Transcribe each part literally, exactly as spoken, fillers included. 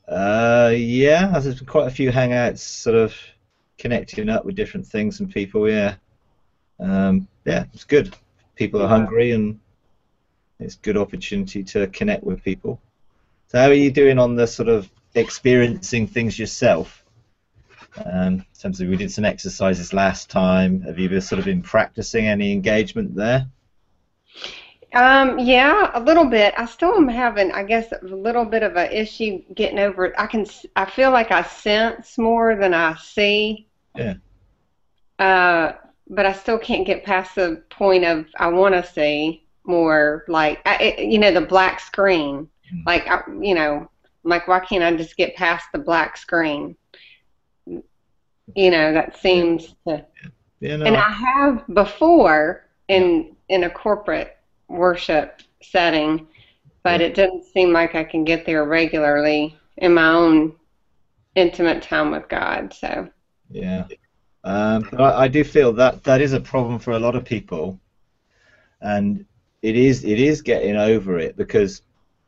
Uh, yeah, there's been quite a few hangouts, sort of connecting up with different things and people. Yeah, um, yeah, it's good. People are Yeah. hungry, and it's a good opportunity to connect with people. So, how are you doing on the sort of experiencing things yourself? Um, in terms of, we did some exercises last time. Have you been sort of been practicing any engagement there? Um, yeah, a little bit. I still am having, I guess, a little bit of a issue getting over it. I can, s- I feel like I sense more than I see, Yeah. uh, but I still can't get past the point of I want to see more. Like, I, it, you know, the black screen. Mm. Like, I, you know, like why can't I just get past the black screen? You know, that Yeah. seems to. Yeah. And No. I have before Yeah. in in a corporate worship setting, but Yeah. it doesn't seem like I can get there regularly in my own intimate time with God. So, Yeah. Um, but I, I do feel that that is a problem for a lot of people, and it is it is getting over it because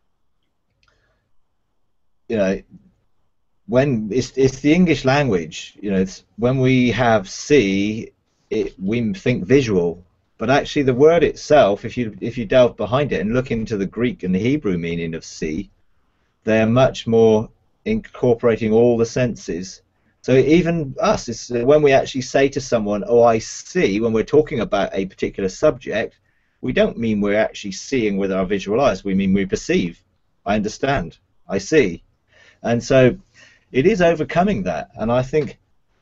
you know when it's it's the English language, you know, it's when we have see, it we think visual, but actually the word itself, if you if you delve behind it and look into the Greek and the Hebrew meaning of see, they're much more incorporating all the senses. So even us, it's when we actually say to someone, "Oh, I see," when we're talking about a particular subject, we don't mean we're actually seeing with our visual eyes. We mean we perceive. I understand. I see. And so it is overcoming that. And I think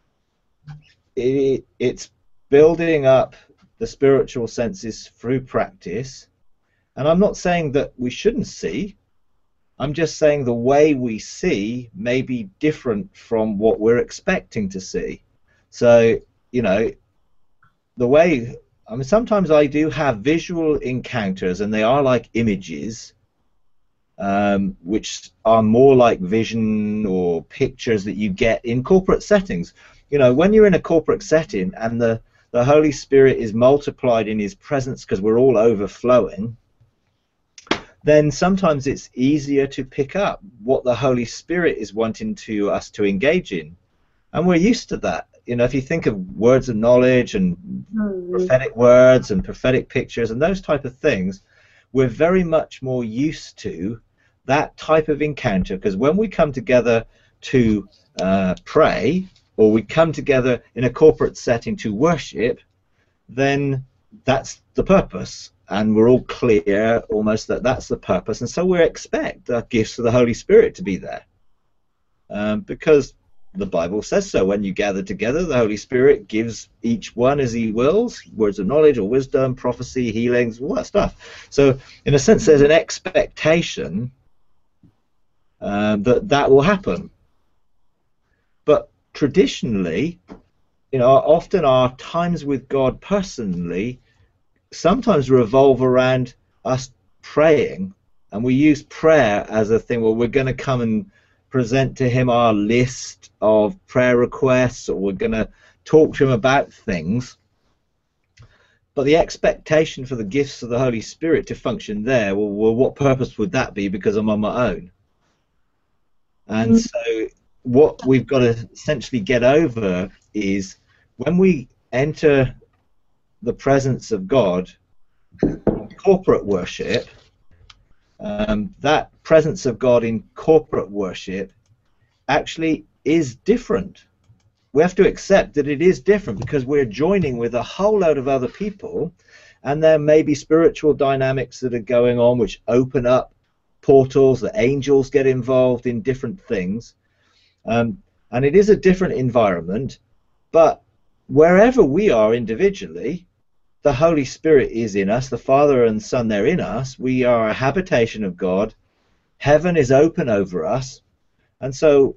it, it's building up the spiritual senses through practice. And I'm not saying that we shouldn't see. I'm just saying the way we see may be different from what we're expecting to see. So, you know, the way, I mean, sometimes I do have visual encounters and they are like images, um, which are more like vision or pictures that you get in corporate settings. You know, when you're in a corporate setting and the, the Holy Spirit is multiplied in his presence because we're all overflowing, then sometimes it's easier to pick up what the Holy Spirit is wanting to us to engage in. And we're used to that. You know, if you think of words of knowledge and hmm. prophetic words and prophetic pictures and those type of things, we're very much more used to that type of encounter because when we come together to uh, pray or we come together in a corporate setting to worship, then that's the purpose and we're all clear almost that that's the purpose, and so we expect the gifts of the Holy Spirit to be there, um, because the Bible says so. When you gather together, the Holy Spirit gives each one as he wills, words of knowledge or wisdom, prophecy, healings, all that stuff. So in a sense there's an expectation um, that that will happen, but traditionally, you know, often our times with God personally sometimes revolve around us praying, and we use prayer as a thing. Well, we're going to come and present to him our list of prayer requests, or we're going to talk to him about things. But the expectation for the gifts of the Holy Spirit to function there, well, well what purpose would that be? Because I'm on my own. And so, what we've got to essentially get over is when we enter the presence of God in corporate worship, um, that presence of God in corporate worship actually is different. We have to accept that it is different because we're joining with a whole load of other people, and there may be spiritual dynamics that are going on which open up portals, that angels get involved in different things, um, and it is a different environment. But wherever we are individually, the Holy Spirit is in us, the Father and Son, they're in us. We are a habitation of God. Heaven is open over us. And so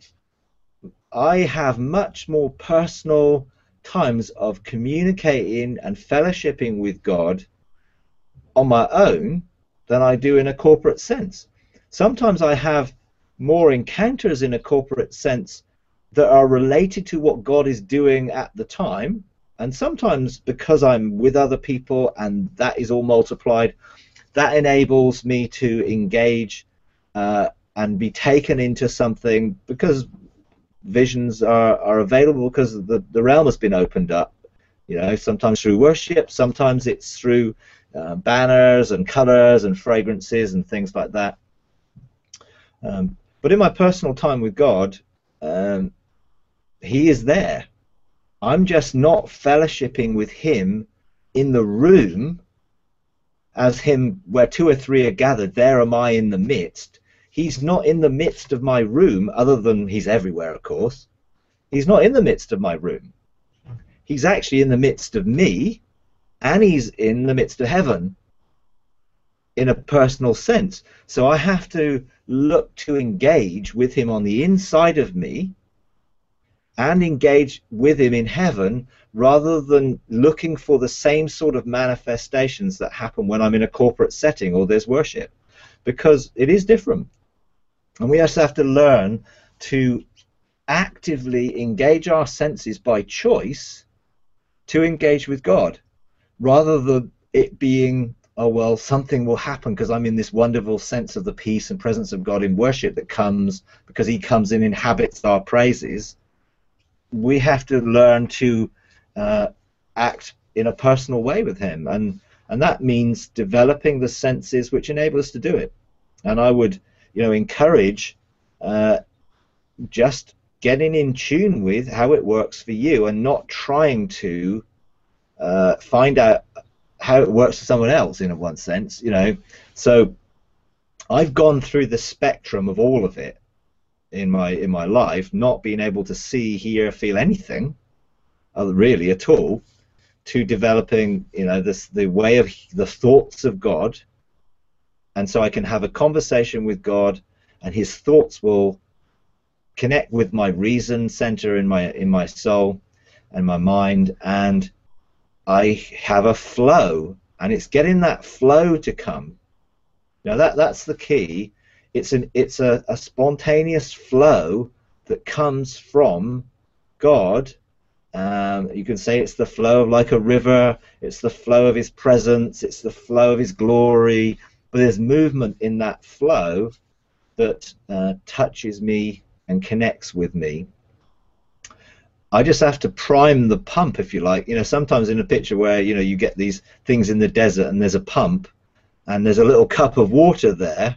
I have much more personal times of communicating and fellowshipping with God on my own than I do in a corporate sense. Sometimes I have more encounters in a corporate sense that are related to what God is doing at the time. And sometimes because I'm with other people and that is all multiplied, that enables me to engage uh, and be taken into something, because visions are, are available because the, the realm has been opened up, you know, sometimes through worship, sometimes it's through uh, banners and colors and fragrances and things like that. Um, but in my personal time with God, um, he is there. I'm just not fellowshipping with him in the room as him where two or three are gathered, there am I in the midst. He's not in the midst of my room, other than he's everywhere, of course. He's not in the midst of my room. He's actually in the midst of me, and he's in the midst of heaven in a personal sense. So I have to look to engage with him on the inside of me and engage with him in heaven, rather than looking for the same sort of manifestations that happen when I'm in a corporate setting or there's worship, because it is different. And we just have to learn to actively engage our senses by choice to engage with God, rather than it being, oh well, something will happen because I'm in this wonderful sense of the peace and presence of God in worship that comes because he comes and inhabits our praises. We have to learn to uh, act in a personal way with him, and and that means developing the senses which enable us to do it. And I would, you know, encourage uh, just getting in tune with how it works for you, and not trying to uh, find out how it works for someone else in one sense, you know. So I've gone through the spectrum of all of it in my in my life, not being able to see, hear, feel anything uh, really at all, to developing, you know, this the way of the thoughts of God. And so I can have a conversation with God, and his thoughts will connect with my reason center in my in my soul and my mind, and I have a flow, and it's getting that flow to come. Now that that's the key. It's an it's a, a spontaneous flow that comes from God. Um, you can say it's the flow of like a river, it's the flow of his presence, it's the flow of his glory, but there's movement in that flow that uh, touches me and connects with me. I just have to prime the pump, if you like. You know, sometimes in a picture where, you know, you get these things in the desert and there's a pump and there's a little cup of water there,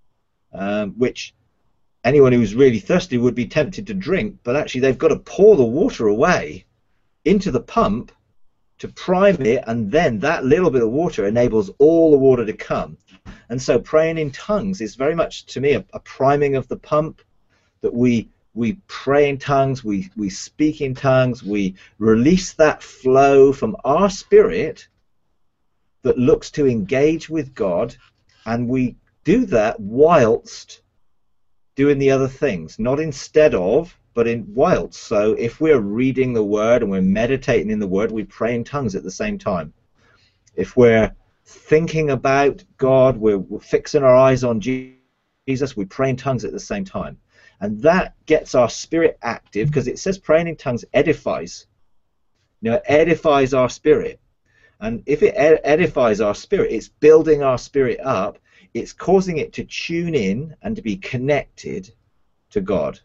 um, which anyone who's really thirsty would be tempted to drink, but actually they've got to pour the water away into the pump to prime it, and then that little bit of water enables all the water to come. And so praying in tongues is very much, to me, a, a priming of the pump, that we we pray in tongues, we, we speak in tongues, we release that flow from our spirit that looks to engage with God, and we do that whilst doing the other things, not instead of, but in whilst. So if we're reading the word and we're meditating in the word, we pray in tongues at the same time. If we're thinking about God, we're, we're fixing our eyes on Jesus, we pray in tongues at the same time. And that gets our spirit active, because it says praying in tongues edifies. You know, it edifies our spirit. And if it ed edifies our spirit, it's building our spirit up. It's causing it to tune in and to be connected to God.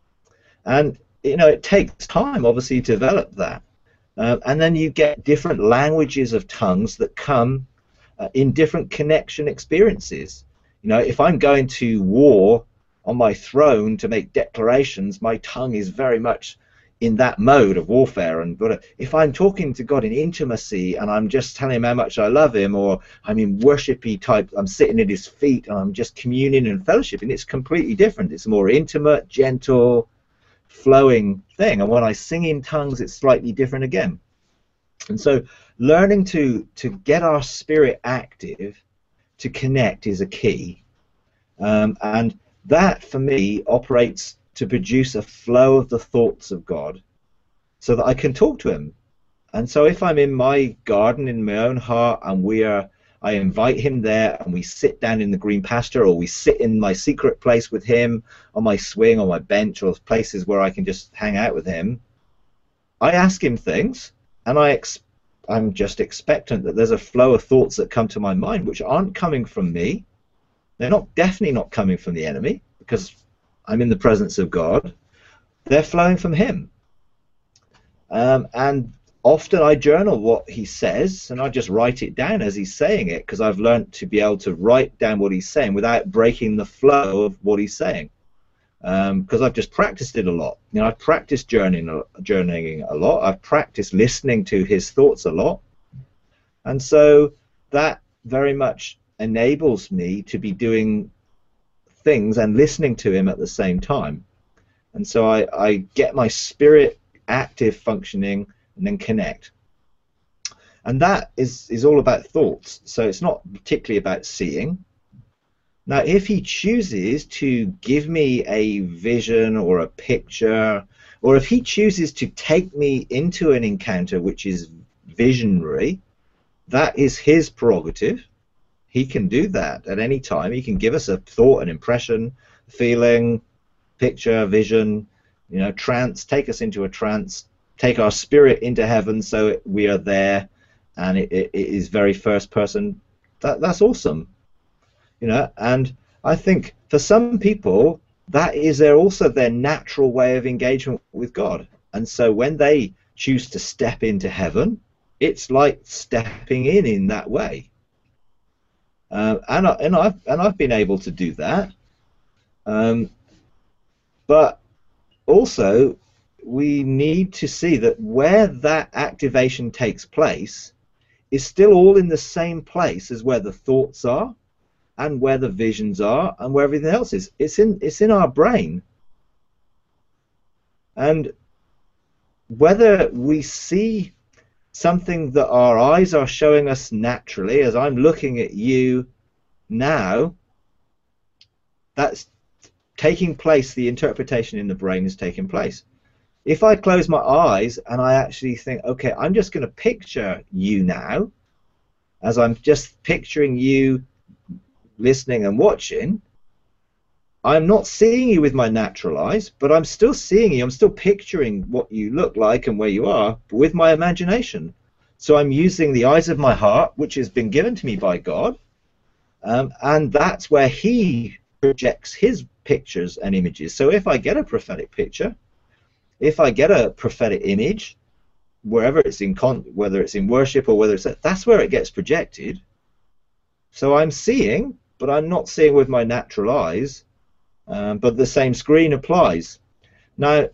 And, you know, it takes time, obviously, to develop that. Uh, and then you get different languages of tongues that come uh, in different connection experiences. You know, if I'm going to war on my throne to make declarations, my tongue is very much in that mode of warfare. And but if I'm talking to God in intimacy and I'm just telling him how much I love him, or I'm in worshipy type, I'm sitting at his feet and I'm just communing and fellowshipping, it's completely different. It's a more intimate, gentle, flowing thing. And when I sing in tongues, it's slightly different again. And so learning to to get our spirit active to connect is a key. Um, and that for me operates to produce a flow of the thoughts of God, so that I can talk to him. And so if I'm in my garden in my own heart, and we are, I invite him there, and we sit down in the green pasture, or we sit in my secret place with him, on my swing, on my bench, or places where I can just hang out with him, I ask him things, and I ex I'm just expectant that there's a flow of thoughts that come to my mind which aren't coming from me. They're not definitely not coming from the enemy, because I'm in the presence of God, they're flowing from him. Um, and often I journal what he says, and I just write it down as he's saying it, because I've learned to be able to write down what he's saying without breaking the flow of what he's saying. Because um, I've just practiced it a lot. You know, I've practiced journeying, journeying a lot. I've practiced listening to his thoughts a lot. And so that very much enables me to be doing things and listening to him at the same time. And so I, I get my spirit active, functioning, and then connect. And that is, is all about thoughts. So it's not particularly about seeing. Now, if he chooses to give me a vision or a picture, or if he chooses to take me into an encounter which is visionary, that is his prerogative. He can do that at any time. He can give us a thought, an impression, feeling, picture, vision, you know, trance, take us into a trance, take our spirit into heaven so it, we are there, and it, it, it is very first person. That, that's awesome. You know, and I think for some people that is their also their natural way of engagement with God. And so when they choose to step into heaven, it's like stepping in in that way. Uh, and I, and I've and I've been able to do that. Um, but also we need to see that where that activation takes place is still all in the same place as where the thoughts are, and where the visions are, and where everything else is. It's in it's in our brain. And whether we see something that our eyes are showing us naturally, as I'm looking at you now, that's taking place, the interpretation in the brain is taking place. If I close my eyes and I actually think, okay, I'm just going to picture you now, as I'm just picturing you listening and watching, I'm not seeing you with my natural eyes, but I'm still seeing you. I'm still picturing what you look like and where you are with my imagination. So I'm using the eyes of my heart, which has been given to me by God, um, and that's where he projects his pictures and images. So if I get a prophetic picture, if I get a prophetic image, wherever it's in, con whether it's in worship or whether it's, that's where it gets projected. So I'm seeing, but I'm not seeing with my natural eyes, um, but the same screen applies. Now,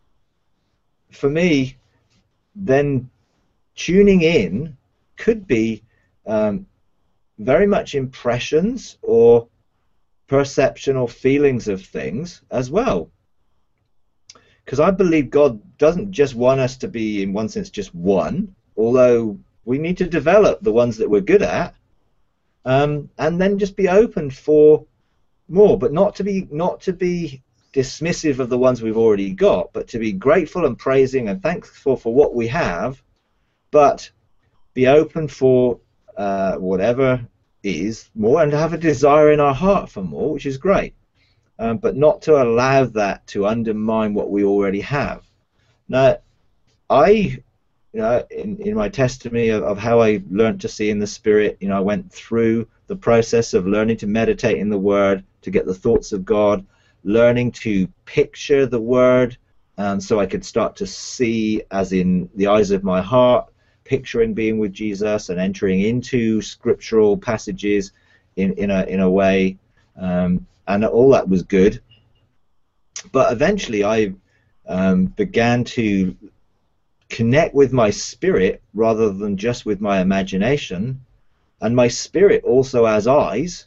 for me, then tuning in could be um, very much impressions or perception or feelings of things as well. Because I believe God doesn't just want us to be, in one sense, just one, although we need to develop the ones that we're good at. Um, and then just be open for more, but not to be not to be dismissive of the ones we've already got, but to be grateful and praising and thankful for what we have, but be open for uh, whatever is more, and to have a desire in our heart for more, which is great, um, but not to allow that to undermine what we already have. Now, I You know, in, in my testimony of, of how I learned to see in the Spirit, you know, I went through the process of learning to meditate in the Word, to get the thoughts of God, learning to picture the Word, um, so I could start to see, as in the eyes of my heart, picturing being with Jesus and entering into scriptural passages in, in, a, in a way, um, and all that was good. But eventually I um, began to connect with my spirit rather than just with my imagination, and my spirit also has eyes,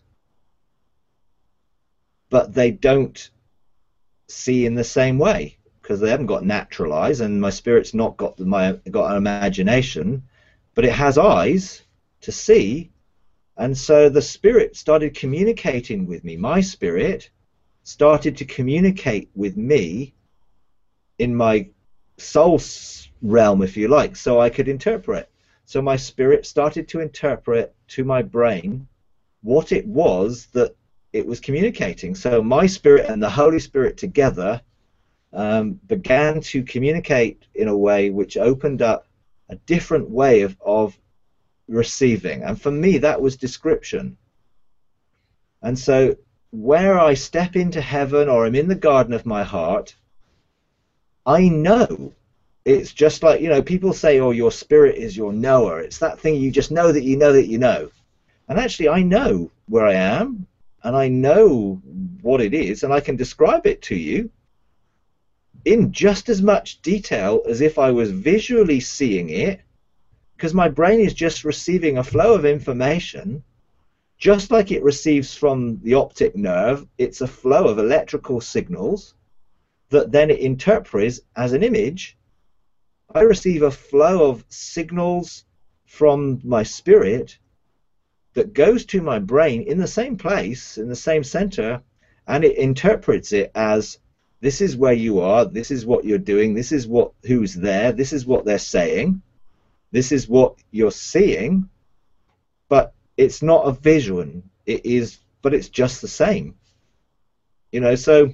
but they don't see in the same way because they haven't got natural eyes, and my spirit's not got the, my got an imagination, but it has eyes to see. And so the spirit started communicating with me. My spirit started to communicate with me in my soul realm, if you like, so I could interpret. So my spirit started to interpret to my brain what it was that it was communicating. So my spirit and the Holy Spirit together um, began to communicate in a way which opened up a different way of, of receiving. And for me, that was description. And so where I step into heaven or I'm in the garden of my heart, I know. It's just like, you know, people say, oh, your spirit is your knower. It's that thing you just know that you know that you know. And actually, I know where I am, and I know what it is, and I can describe it to you in just as much detail as if I was visually seeing it, because my brain is just receiving a flow of information, just like it receives from the optic nerve. It's a flow of electrical signals that then it interprets as an image. I receive a flow of signals from my spirit that goes to my brain in the same place, in the same center, and it interprets it as, this is where you are, this is what you're doing, this is what who's there, this is what they're saying, this is what you're seeing, but it's not a vision. It is, but it's just the same. You know, so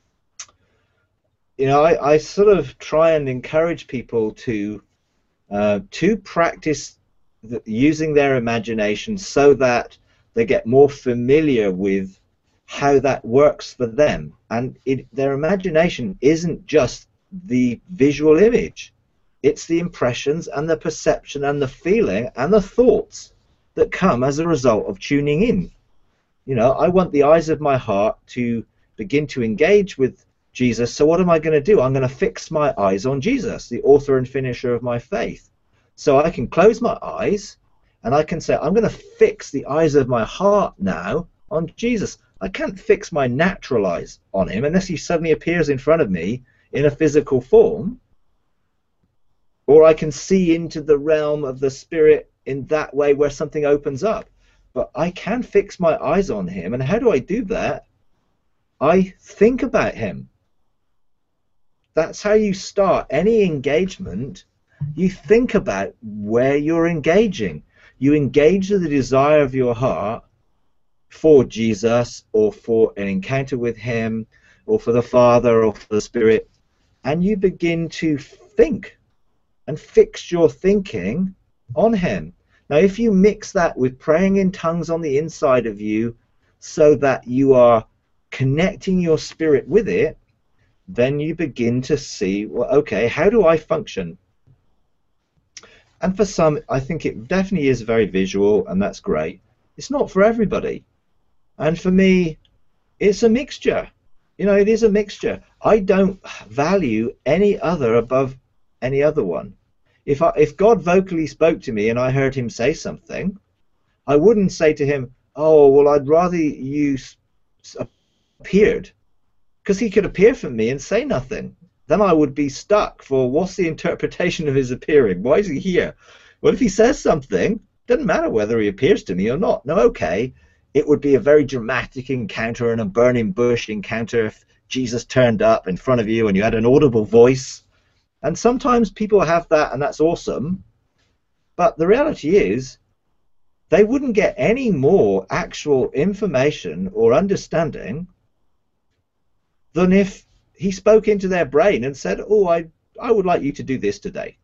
you know, I, I sort of try and encourage people to uh, to practice the, using their imagination so that they get more familiar with how that works for them. And it, their imagination isn't just the visual image. It's the impressions and the perception and the feeling and the thoughts that come as a result of tuning in. You know, I want the eyes of my heart to begin to engage with Jesus. So what am I going to do? I'm going to fix my eyes on Jesus, the author and finisher of my faith. So I can close my eyes and I can say, I'm going to fix the eyes of my heart now on Jesus. I can't fix my natural eyes on him unless he suddenly appears in front of me in a physical form. Or I can see into the realm of the spirit in that way where something opens up. But I can fix my eyes on him. And how do I do that? I think about him. That's how you start any engagement. You think about where you're engaging. You engage with the desire of your heart for Jesus, or for an encounter with him, or for the Father, or for the Spirit, and you begin to think and fix your thinking on him. Now, if you mix that with praying in tongues on the inside of you so that you are connecting your spirit with it, then you begin to see, well, okay, how do I function? And for some, I think it definitely is very visual, and that's great. It's not for everybody. And for me, it's a mixture. You know, it is a mixture. I don't value any other above any other one. If I, if God vocally spoke to me and I heard him say something, I wouldn't say to him, oh, well, I'd rather you appeared, because he could appear for me and say nothing. Then I would be stuck for, what's the interpretation of his appearing? Why is he here? Well, if he says something, doesn't matter whether he appears to me or not. No, okay, it would be a very dramatic encounter and a burning bush encounter if Jesus turned up in front of you and you had an audible voice. And sometimes people have that, and that's awesome. But the reality is, they wouldn't get any more actual information or understanding than if he spoke into their brain and said, oh, I, I would like you to do this today.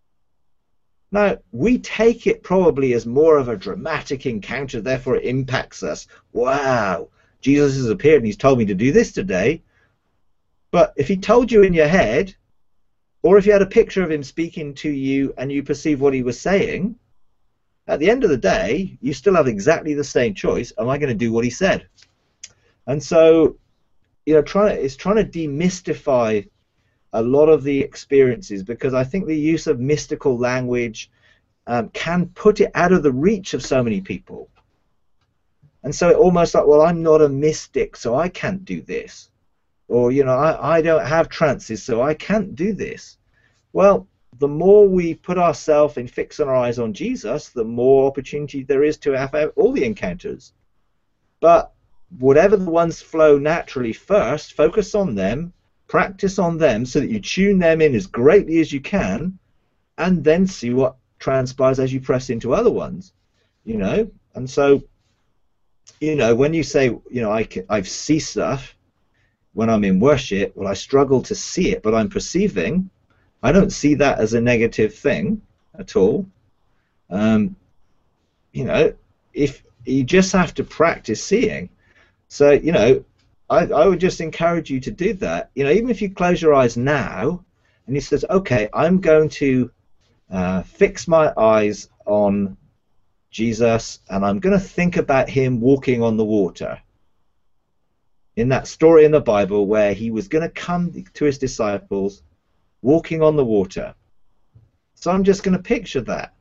Now, we take it probably as more of a dramatic encounter, therefore it impacts us. Wow, Jesus has appeared and he's told me to do this today. But if he told you in your head, or if you had a picture of him speaking to you and you perceive what he was saying, at the end of the day, you still have exactly the same choice. Am I going to do what he said? And so, you know, trying to, it's trying to demystify a lot of the experiences, because I think the use of mystical language um, can put it out of the reach of so many people. And so it almost like, well, I'm not a mystic, so I can't do this. Or, you know, I, I don't have trances, so I can't do this. Well, the more we put ourselves and fix our eyes on Jesus, the more opportunity there is to have all the encounters. But whatever the ones flow naturally first, focus on them, practice on them so that you tune them in as greatly as you can, and then see what transpires as you press into other ones, you know. And so, you know, when you say, you know, I can, I see stuff when I'm in worship, well, I struggle to see it, but I'm perceiving, I don't see that as a negative thing at all. Um, you know, if you just have to practice seeing. So, you know, I, I would just encourage you to do that. You know, even if you close your eyes now and you says, okay, I'm going to uh, fix my eyes on Jesus, and I'm going to think about him walking on the water. In that story in the Bible where he was going to come to his disciples walking on the water. So I'm just going to picture that.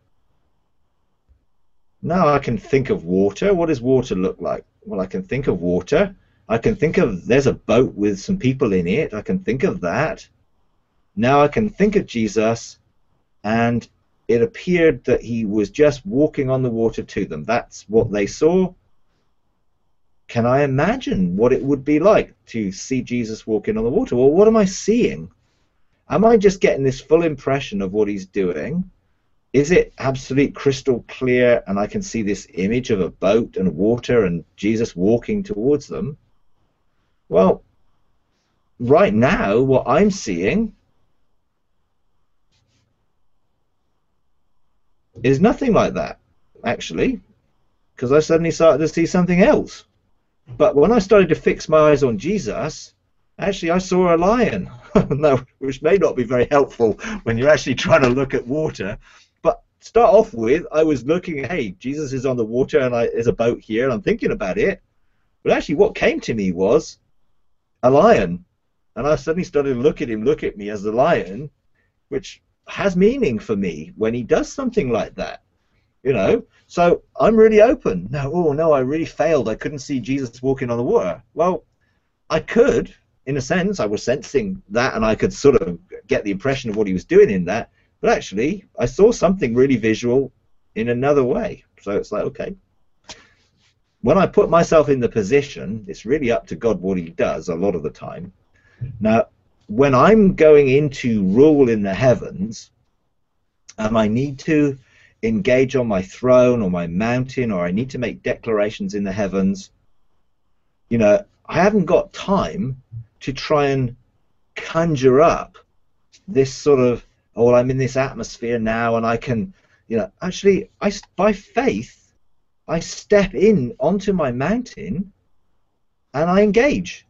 Now I can think of water. What does water look like? Well, I can think of water. I can think of, there's a boat with some people in it. I can think of that. Now I can think of Jesus, and it appeared that he was just walking on the water to them. That's what they saw. Can I imagine what it would be like to see Jesus walking on the water? Well, what am I seeing? Am I just getting this full impression of what he's doing? Is it absolute crystal clear and I can see this image of a boat and water and Jesus walking towards them? Well, right now, what I'm seeing is nothing like that, actually, because I suddenly started to see something else. But when I started to fix my eyes on Jesus, actually I saw a lion, no, which may not be very helpful when you're actually trying to look at water. But start off with, I was looking, hey, Jesus is on the water and I, there's a boat here, and I'm thinking about it. But actually what came to me was a lion. And I suddenly started to look at him, look at me as the lion, which has meaning for me when he does something like that. You know, so I'm really open. No, oh no, I really failed. I couldn't see Jesus walking on the water. Well, I could, in a sense. I was sensing that, and I could sort of get the impression of what he was doing in that. But actually, I saw something really visual in another way. So it's like, okay. When I put myself in the position, it's really up to God what he does a lot of the time. Now, when I'm going into rule in the heavens, and I need to engage on my throne or my mountain, or I need to make declarations in the heavens, you know, I haven't got time to try and conjure up this sort of, oh, well, I'm in this atmosphere now and I can, you know, actually, I, by faith, I step in onto my mountain and I engage.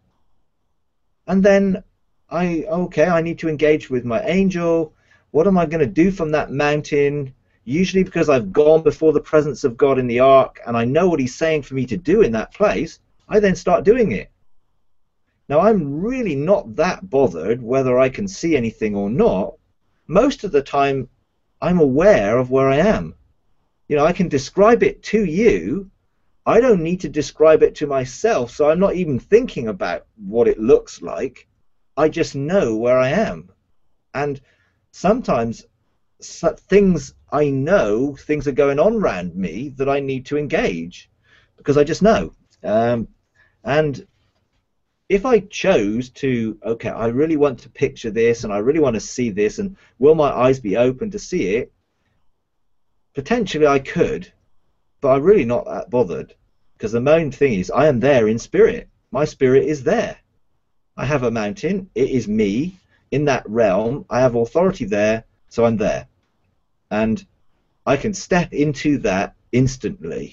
And then I, okay, I need to engage with my angel. What am I going to do from that mountain? Usually because I've gone before the presence of God in the ark and I know what he's saying for me to do in that place, I then start doing it. Now, I'm really not that bothered whether I can see anything or not. Most of the time, I'm aware of where I am. You know, I can describe it to you. I don't need to describe it to myself, so I'm not even thinking about what it looks like. I just know where I am. And sometimes things I know, things are going on around me that I need to engage because I just know. Um, and if I chose to, okay, I really want to picture this and I really want to see this, and will my eyes be open to see it? Potentially I could, but I'm really not that bothered, because the main thing is I am there in spirit. My spirit is there. I have a mountain. It is me in that realm. I have authority there, so I'm there. And I can step into that instantly.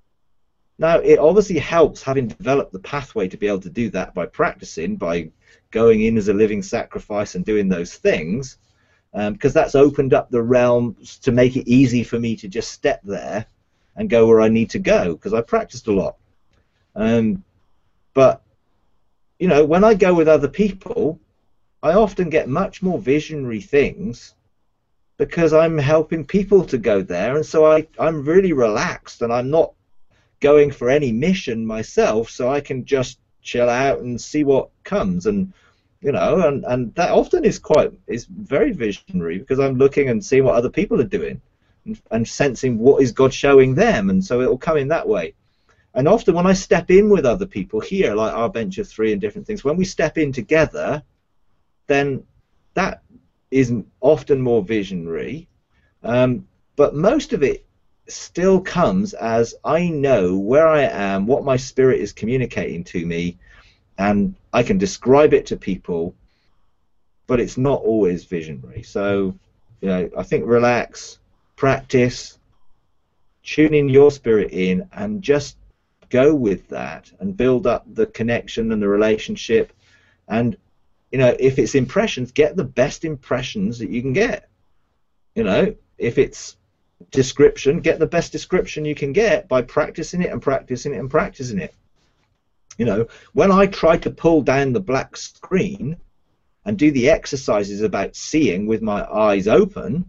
Now, it obviously helps having developed the pathway to be able to do that by practicing, by going in as a living sacrifice and doing those things, um, because that's opened up the realms to make it easy for me to just step there and go where I need to go, because I practiced a lot. Um, but, you know, when I go with other people, I often get much more visionary things because I'm helping people to go there, and so I, I'm really relaxed and I'm not going for any mission myself, so I can just chill out and see what comes. And you know, and, and that often is quite is very visionary, because I'm looking and seeing what other people are doing and, and sensing what is God showing them, and so it'll come in that way. And often when I step in with other people here, like our bench of three and different things, when we step in together, then that is often more visionary, um, but most of it still comes as I know where I am, what my spirit is communicating to me, and I can describe it to people, but it's not always visionary. So, you know, I think relax, practice, tuning your spirit in, and just go with that and build up the connection and the relationship. And you know, if it's impressions, get the best impressions that you can get. You know, if it's description, get the best description you can get by practicing it and practicing it and practicing it. You know, when I try to pull down the black screen and do the exercises about seeing with my eyes open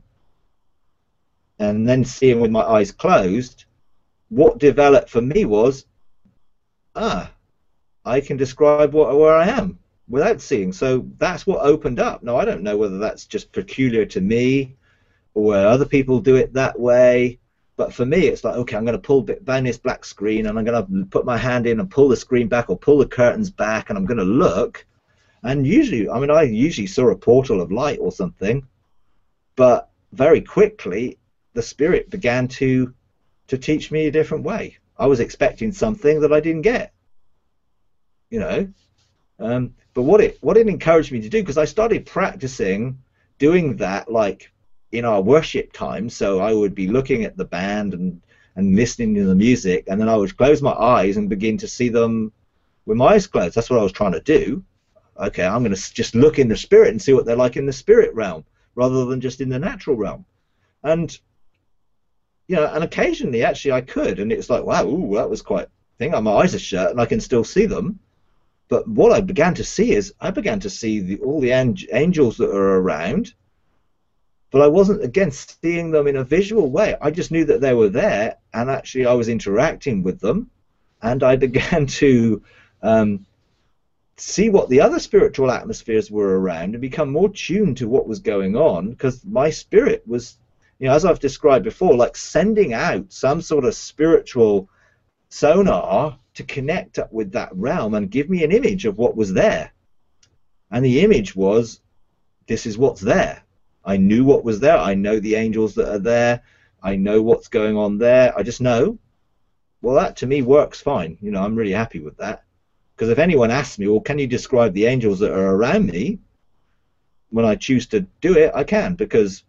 and then seeing with my eyes closed, what developed for me was, ah, I can describe what, where I am without seeing. So that's what opened up. Now, I don't know whether that's just peculiar to me or where other people do it that way, but for me it's like, okay, I'm going to pull down this black screen and I'm going to put my hand in and pull the screen back or pull the curtains back, and I'm going to look, and usually, I mean, I usually saw a portal of light or something, but very quickly the spirit began to to teach me a different way. I was expecting something that I didn't get, you know. Um, but what it what it encouraged me to do, because I started practicing doing that like in our worship time. So I would be looking at the band and and listening to the music, and then I would close my eyes and begin to see them with my eyes closed. That's what I was trying to do. Okay, I'm going to just look in the spirit and see what they're like in the spirit realm rather than just in the natural realm. And you know, and occasionally actually I could, and it's like, wow, ooh, that was quite a thing. My eyes are shut and I can still see them. But what I began to see is I began to see the, all the angels that are around, but I wasn't, again, seeing them in a visual way. I just knew that they were there, and actually I was interacting with them, and I began to um, see what the other spiritual atmospheres were around and become more tuned to what was going on, because my spirit was, you know, as I've described before, like sending out some sort of spiritual sonar to connect up with that realm and give me an image of what was there. And the image was, this is what's there. I knew what was there. I know the angels that are there. I know what's going on there. I just know. Well, that to me works fine. You know, I'm really happy with that. Because if anyone asks me, well, can you describe the angels that are around me? When I choose to do it, I can, because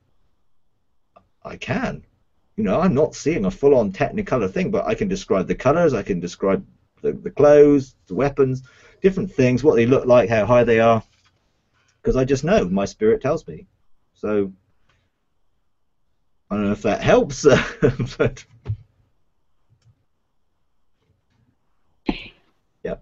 I can. You know, I'm not seeing a full-on technicolor thing, but I can describe the colors, I can describe the, the clothes, the weapons, different things, what they look like, how high they are, because I just know, my spirit tells me. So, I don't know if that helps, but... yeah.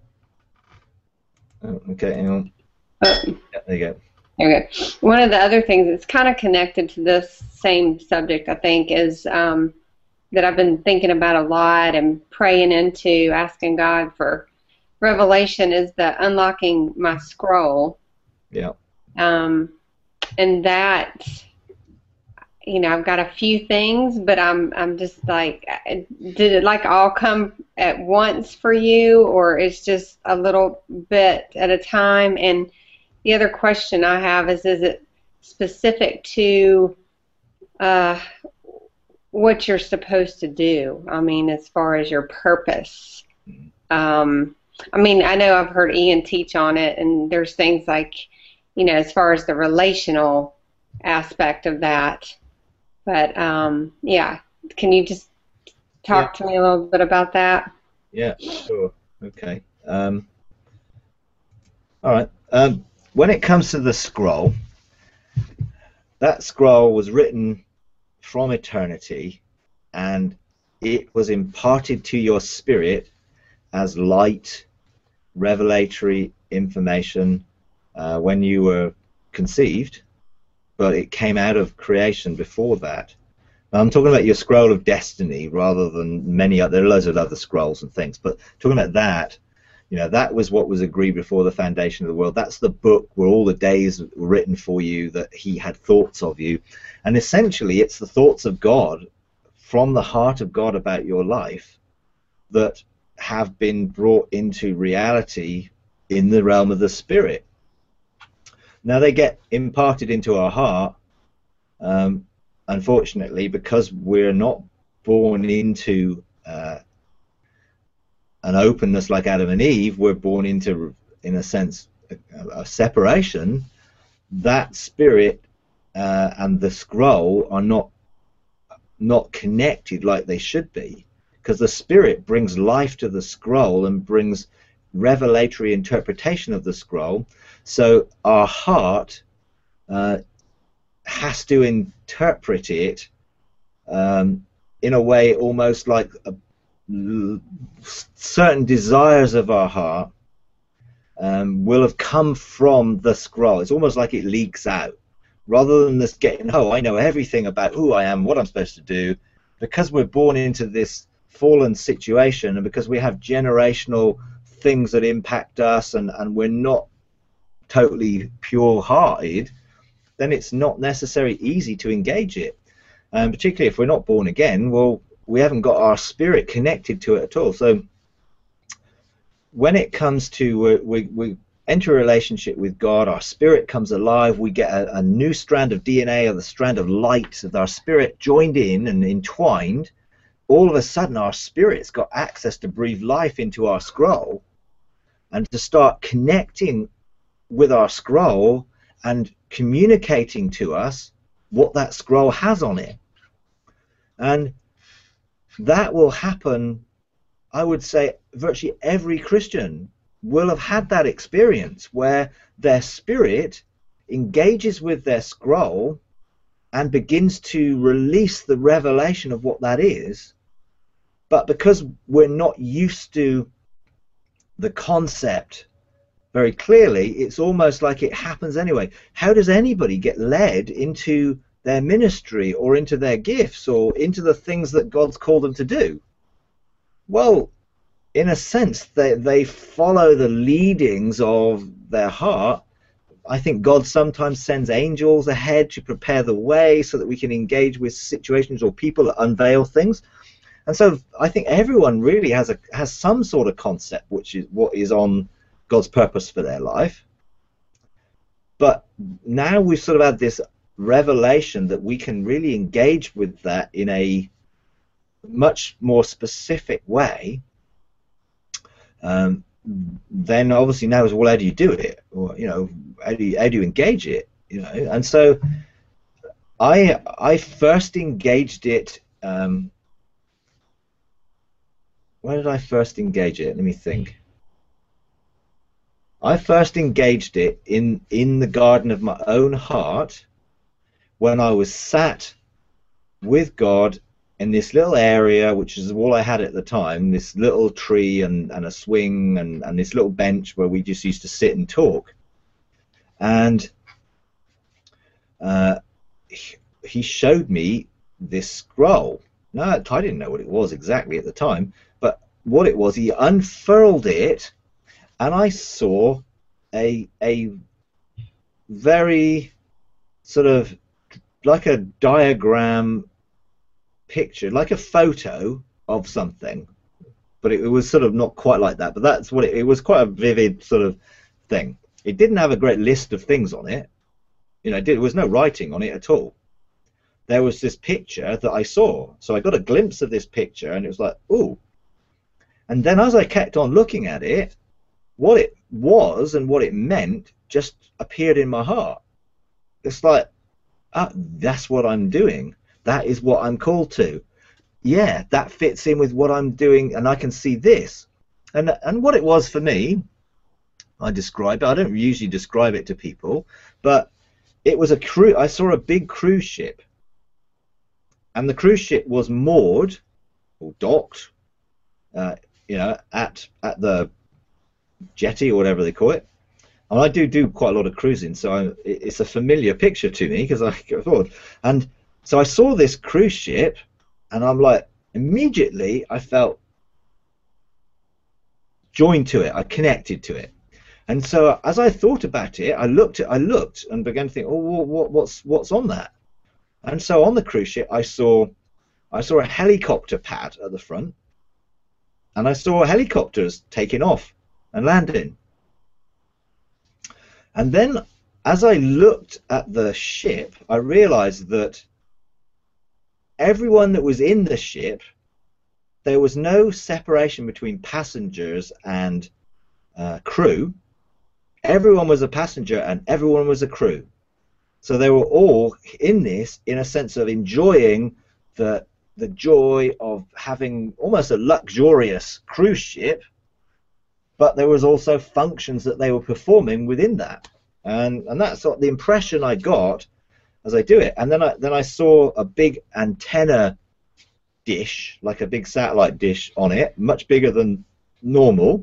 Oh, okay, hang on. Uh, yeah, there you go. Okay. One of the other things that's kind of connected to this same subject, I think, is um, that I've been thinking about a lot and praying into, asking God for revelation, is the unlocking my scroll. Yeah. Um, and that, you know, I've got a few things, but I'm I'm just like, did it like all come at once for you, or it's just a little bit at a time? And the other question I have is, is it specific to uh, what you're supposed to do? I mean, as far as your purpose. Um, I mean, I know I've heard Ian teach on it, and there's things like, you know, as far as the relational aspect of that. But, um, yeah, can you just talk yeah. to me a little bit about that? Yeah, sure. Okay. Um, all right. Um, When it comes to the scroll, that scroll was written from eternity, and it was imparted to your spirit as light, revelatory information uh, when you were conceived, but it came out of creation before that. Now, I'm talking about your scroll of destiny rather than many other, there are loads of other scrolls and things, but talking about that, you know, that was what was agreed before the foundation of the world. That's the book where all the days were written for you, that he had thoughts of you. And essentially, it's the thoughts of God from the heart of God about your life that have been brought into reality in the realm of the spirit. Now, they get imparted into our heart, um, unfortunately, because we're not born into... Uh, an openness like Adam and Eve, we're born into, in a sense, a, a separation. That spirit uh, and the scroll are not not connected like they should be, because the Spirit brings life to the scroll and brings revelatory interpretation of the scroll. So our heart uh, has to interpret it um, in a way almost like a, certain desires of our heart um, will have come from the scroll. It's almost like it leaks out. Rather than this getting, oh, I know everything about who I am, what I'm supposed to do, because we're born into this fallen situation and because we have generational things that impact us and, and we're not totally pure-hearted, then it's not necessarily easy to engage it. And particularly if we're not born again, well, we haven't got our spirit connected to it at all. So when it comes to, uh, we, we enter a relationship with God, our spirit comes alive, we get a, a new strand of D N A, or the strand of light of our spirit joined in and entwined. All of a sudden our spirit's got access to breathe life into our scroll and to start connecting with our scroll and communicating to us what that scroll has on it. And that will happen, I would say virtually every Christian will have had that experience where their spirit engages with their scroll and begins to release the revelation of what that is. But because we're not used to the concept very clearly, it's almost like it happens anyway. How does anybody get led into their ministry or into their gifts or into the things that God's called them to do? Well, in a sense, they, they follow the leadings of their heart. I think God sometimes sends angels ahead to prepare the way so that we can engage with situations or people that unveil things. And so I think everyone really has a has some sort of concept which is what is on God's purpose for their life. But now we've sort of had this revelation that we can really engage with that in a much more specific way. Um, then obviously now is, well, how do you do it? Or, you know, how do you, how do you engage it? You know, and so I I first engaged it. Um, where did I first engage it? Let me think. I first engaged it in in the garden of my own heart when I was sat with God in this little area, which is all I had at the time, this little tree and, and a swing and, and this little bench where we just used to sit and talk. And uh, he, he showed me this scroll. Now, I didn't know what it was exactly at the time, but what it was, he unfurled it, and I saw a, a very sort of like a diagram picture, like a photo of something, but it, it was sort of not quite like that, but that's what it, it was, quite a vivid sort of thing. It didn't have a great list of things on it, you know, it did, there was no writing on it at all. There was this picture that I saw, so I got a glimpse of this picture and it was like, ooh. And then as I kept on looking at it, what it was and what it meant just appeared in my heart. It's like, ah, that's what I'm doing. That is what I'm called to. Yeah, that fits in with what I'm doing, and I can see this. And and what it was for me, I describe it. I don't usually describe it to people, but it was a cruise. I saw a big cruise ship, and the cruise ship was moored or docked, uh, you know, at at the jetty or whatever they call it. And I do do quite a lot of cruising, so I, it's a familiar picture to me because I can afford. And so I saw this cruise ship, and I'm like, immediately I felt joined to it. I connected to it. And so as I thought about it, I looked at, I looked and began to think, oh, what, what's what's on that? And so on the cruise ship, I saw, I saw a helicopter pad at the front, and I saw helicopters taking off and landing. And then as I looked at the ship, I realized that everyone that was in the ship, there was no separation between passengers and uh, crew. Everyone was a passenger and everyone was a crew. So they were all in this in a sense of enjoying the the joy of having almost a luxurious cruise ship, but there was also functions that they were performing within that, and and that's what the impression I got as I do it. And then I then I saw a big antenna dish, like a big satellite dish on it, much bigger than normal,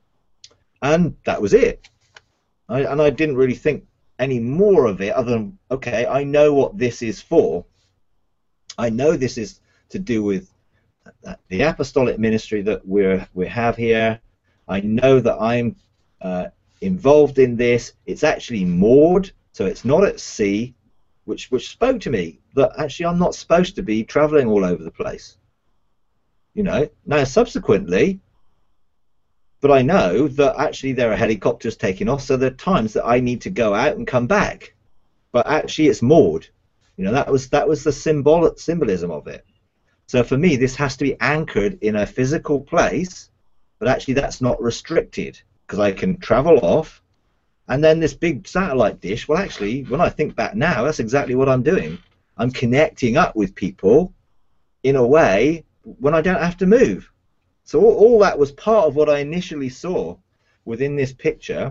and that was it. I, and I didn't really think any more of it other than, okay, I know what this is for. I know this is to do with the apostolic ministry that we're we have here. I know that I'm uh, involved in this. It's actually moored, so it's not at sea, which which spoke to me that actually I'm not supposed to be traveling all over the place. You know, now subsequently, but I know that actually there are helicopters taking off, so there are times that I need to go out and come back, but actually it's moored. You know, that was that was the symbol symbolism of it. So for me, this has to be anchored in a physical place, but actually that's not restricted, because I can travel off. And then this big satellite dish, well, actually, when I think back now, that's exactly what I'm doing. I'm connecting up with people in a way when I don't have to move. So all, all that was part of what I initially saw within this picture.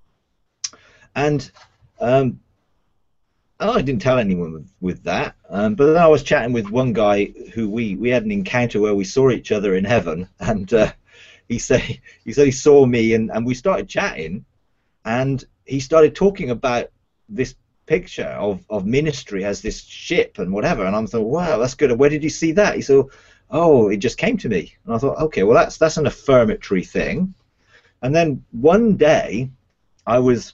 And um, I didn't tell anyone with, with that. Um, but then I was chatting with one guy who we, we had an encounter where we saw each other in heaven. And uh, he said he said he saw me, and, and we started chatting. And he started talking about this picture of, of ministry as this ship and whatever. And I'm thinking, wow, that's good. Where did you see that? He said, oh, it just came to me. And I thought, okay, well, that's that's an affirmatory thing. And then one day, I was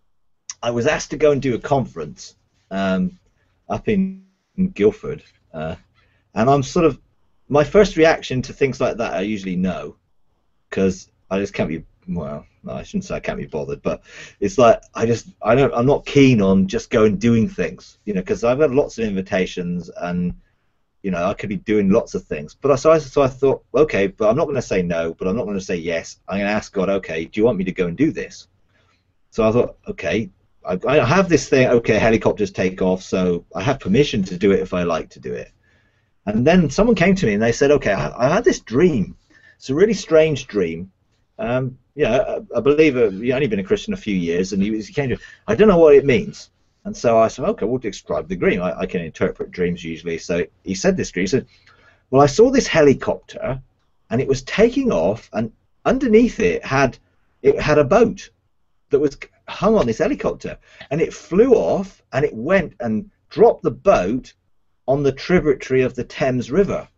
I was asked to go and do a conference um, up in, in Guildford. Uh, and I'm sort of, my first reaction to things like that, I usually no, because I just can't be, well, no, I shouldn't say I can't be bothered, but it's like I just I don't I'm not keen on just going doing things, you know, because I've had lots of invitations and you know I could be doing lots of things. But I so I, so I thought, okay, but I'm not going to say no, but I'm not going to say yes. I'm going to ask God, okay, do you want me to go and do this? So I thought, okay, I, I have this thing. Okay, helicopters take off, so I have permission to do it if I like to do it. And then someone came to me and they said, okay, I, I had this dream. It's a really strange dream. Um, yeah, a, a believer, he's only been a Christian a few years, and he, was, he came to, I don't know what it means. And so I said, okay, we'll describe the dream. I, I can interpret dreams usually. So he said this dream. He said, well, I saw this helicopter, and it was taking off, and underneath it had it had a boat that was hung on this helicopter, and it flew off, and it went and dropped the boat on the tributary of the Thames River.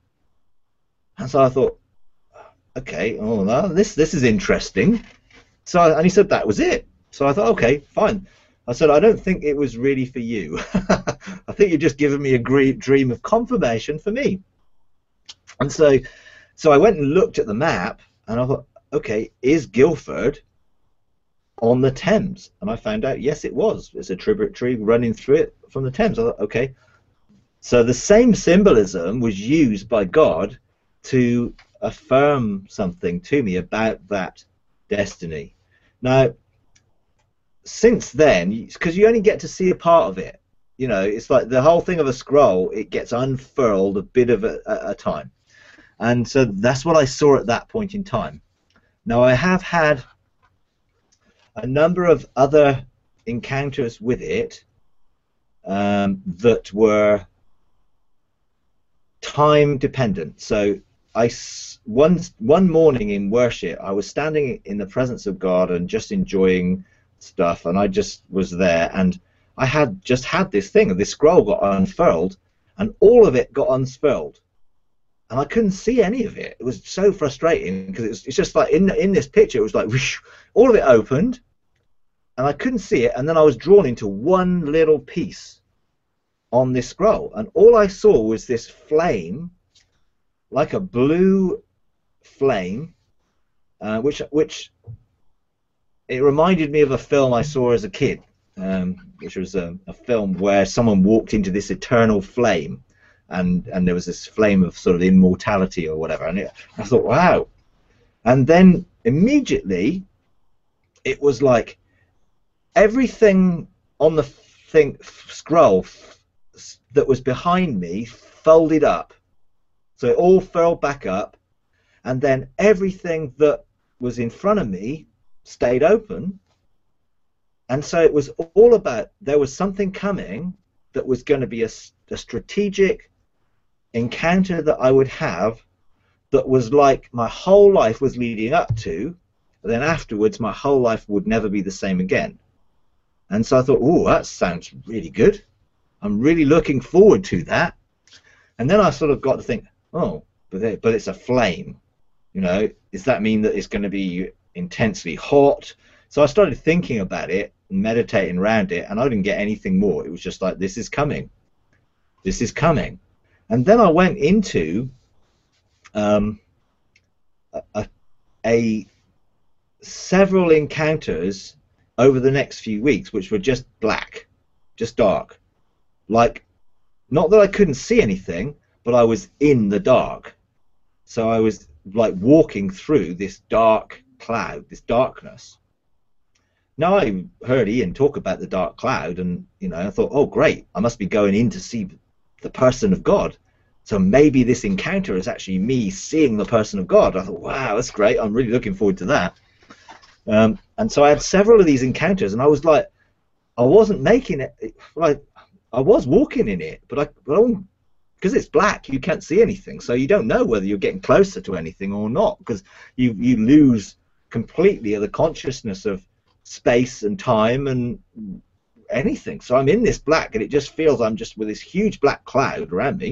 And so I thought, okay, oh no, this this is interesting. So and he said that was it. So I thought, okay, fine. I said, I don't think it was really for you. I think you're just giving me a great dream of confirmation for me. And so, so I went and looked at the map, and I thought, okay, is Guildford on the Thames? And I found out, yes, it was. It's a tributary running through it from the Thames. I thought, okay. So the same symbolism was used by God to affirm something to me about that destiny. Now, since then, because you only get to see a part of it, you know, it's like the whole thing of a scroll, it gets unfurled a bit of a, a, a time. And so that's what I saw at that point in time. Now, I have had a number of other encounters with it um, that were time dependent. So I, one, one morning in worship, I was standing in the presence of God and just enjoying stuff, and I just was there, and I had just had this thing, this scroll got unfurled, and all of it got unfurled, and I couldn't see any of it. It was so frustrating, because it it's just like in, in this picture, it was like, whoosh, all of it opened, and I couldn't see it, and then I was drawn into one little piece on this scroll, and all I saw was this flame, like a blue flame, uh, which which it reminded me of a film I saw as a kid, um, which was a, a film where someone walked into this eternal flame, and and there was this flame of sort of immortality or whatever, and it, I thought, wow. And then immediately it was like everything on the thing scroll that was behind me folded up, So it all fell back up, and then everything that was in front of me stayed open. And so it was all about, there was something coming that was going to be a, a strategic encounter that I would have that was like my whole life was leading up to, but then afterwards my whole life would never be the same again. And so I thought, oh, that sounds really good. I'm really looking forward to that. And then I sort of got to think, oh, but, it, but it's a flame. You know, does that mean that it's going to be intensely hot? So I started thinking about it, meditating around it, and I didn't get anything more. It was just like, this is coming. This is coming. And then I went into um, a, a, a several encounters over the next few weeks, which were just black, just dark. Like, not that I couldn't see anything, but I was in the dark. So I was like walking through this dark cloud, this darkness. Now I heard Ian talk about the dark cloud, and you know, I thought, oh great, I must be going in to see the person of God. So maybe this encounter is actually me seeing the person of God. I thought, wow, that's great. I'm really looking forward to that. Um, and so I had several of these encounters, and I was like, I wasn't making it. Like, I was walking in it, but I, but because it's black, you can't see anything. So you don't know whether you're getting closer to anything or not, because you you lose completely the consciousness of space and time and anything. So I'm in this black, and it just feels I'm just with this huge black cloud around me.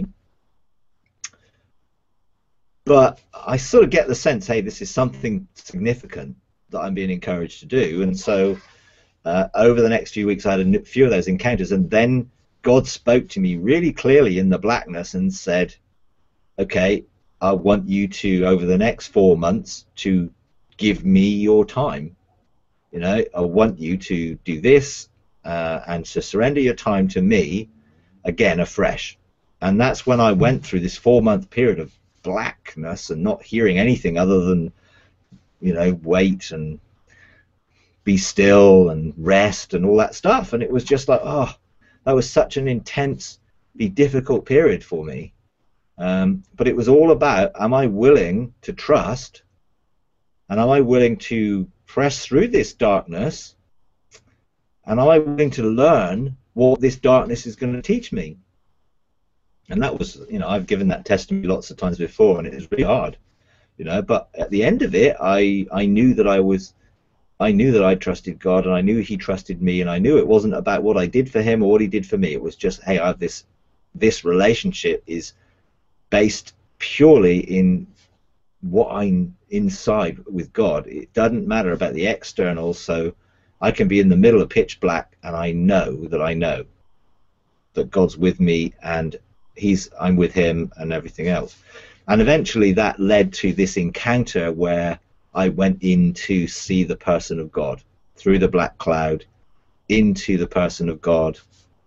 But I sort of get the sense, hey, this is something significant that I'm being encouraged to do. And so uh, over the next few weeks, I had a few of those encounters, and then God spoke to me really clearly in the blackness and said, okay, I want you to, over the next four months, to give me your time. You know, I want you to do this uh, and to surrender your time to me again afresh. And that's when I went through this four-month period of blackness and not hearing anything other than, you know, wait and be still and rest and all that stuff. And it was just like, oh, that was such an intensely difficult period for me. Um, but it was all about, am I willing to trust, and am I willing to press through this darkness, and am I willing to learn what this darkness is going to teach me? And that was, you know, I've given that testimony lots of times before, and it was really hard, you know. But at the end of it, I I knew that I was, I knew that I trusted God, and I knew He trusted me, and I knew it wasn't about what I did for Him or what He did for me. It was just, hey, I have this, this relationship is based purely in what I'm inside with God. It doesn't matter about the external. So I can be in the middle of pitch black, and I know that I know that God's with me, and He's I'm with Him, and everything else. And eventually that led to this encounter where I went in to see the person of God through the black cloud into the person of God.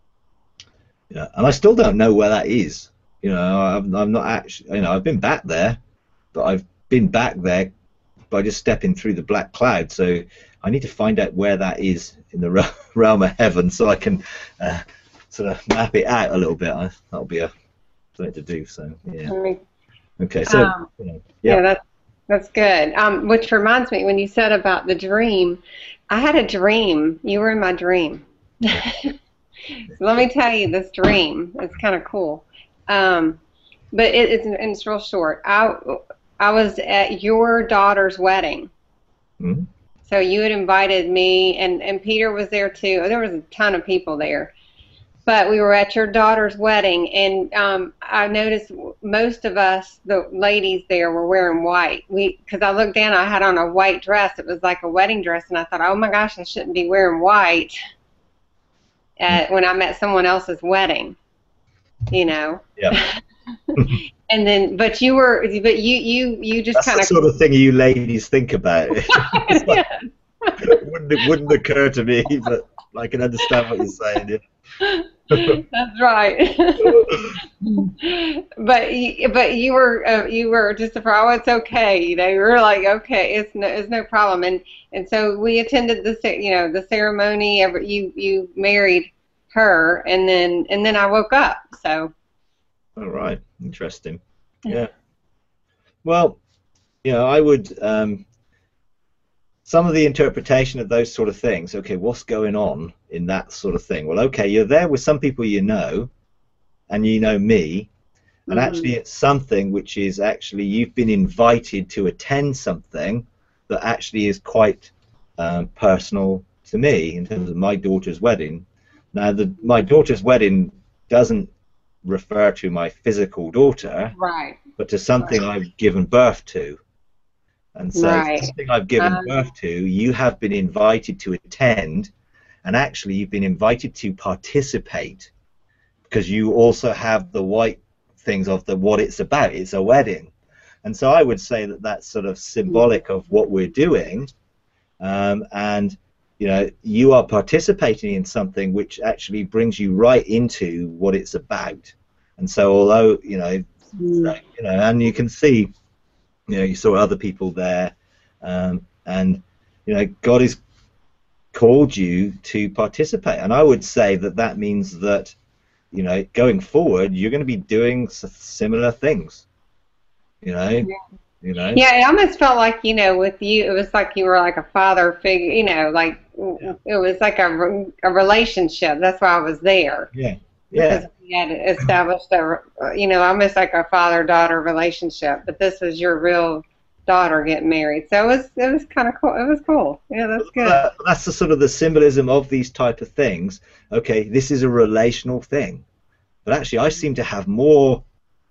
You know, and I still don't know where that is. You know, I'm, I'm not actually, you know, I've been back there, but I've been back there by just stepping through the black cloud. So I need to find out where that is in the realm of heaven, so I can uh, sort of map it out a little bit. I, that'll be a something to do. So yeah. Okay. So um, you know, yeah. yeah, that's that's good. Um, which reminds me, when you said about the dream, I had a dream. You were in my dream. So let me tell you this dream. It's kind of cool. Um, but it, it's it's real short. I I was at your daughter's wedding. Mm-hmm. So you had invited me, and, and Peter was there too. There was a ton of people there. But we were at your daughter's wedding, and um, I noticed most of us, the ladies there, were wearing white. We, because I looked down, I had on a white dress. It was like a wedding dress, and I thought, oh my gosh, I shouldn't be wearing white at, when I'm at someone else's wedding, you know. Yeah. And then, but you were, but you, you, you just kind of. That's the sort of thing you ladies think about. It's like, wouldn't it wouldn't occur to me, but I can understand what you're saying. Yeah. That's right. but you, but you were uh, you were just a oh, it's okay. You know, you were like, okay, it's no it's no problem. And and so we attended the you know the ceremony. You you married her, and then and then I woke up. So. All right, interesting. Yeah. Well, you know, I would um, some of the interpretation of those sort of things. Okay, what's going on in that sort of thing? Well, okay, you're there with some people you know, and you know me, and actually it's something which is actually you've been invited to attend something that actually is quite um, personal to me in terms of my daughter's wedding. Now, the, my daughter's wedding doesn't refer to my physical daughter, Right. but to something Right. I've given birth to. And so Right. something I've given Um, birth to, you have been invited to attend, and actually you've been invited to participate because you also have the white things of the what it's about. It's a wedding. And so I would say that that's sort of symbolic of what we're doing, um, and you know, you are participating in something which actually brings you right into what it's about. And so although, you know, so, you know, and you can see, you know, you saw other people there, um, and you know, God has called you to participate. And I would say that that means that, you know, going forward, you're going to be doing similar things. You know, yeah. you know. Yeah, it almost felt like, you know, with you, it was like you were like a father figure, you know, like Yeah. it was like a, re- a relationship. That's why I was there. Yeah. Because Yeah. we had established a, you know, almost like a father-daughter relationship. But this was your real daughter getting married, so it was it was kind of cool. It was cool. Yeah, that's good. That, that's the sort of the symbolism of these type of things. Okay, this is a relational thing, but actually, I seem to have more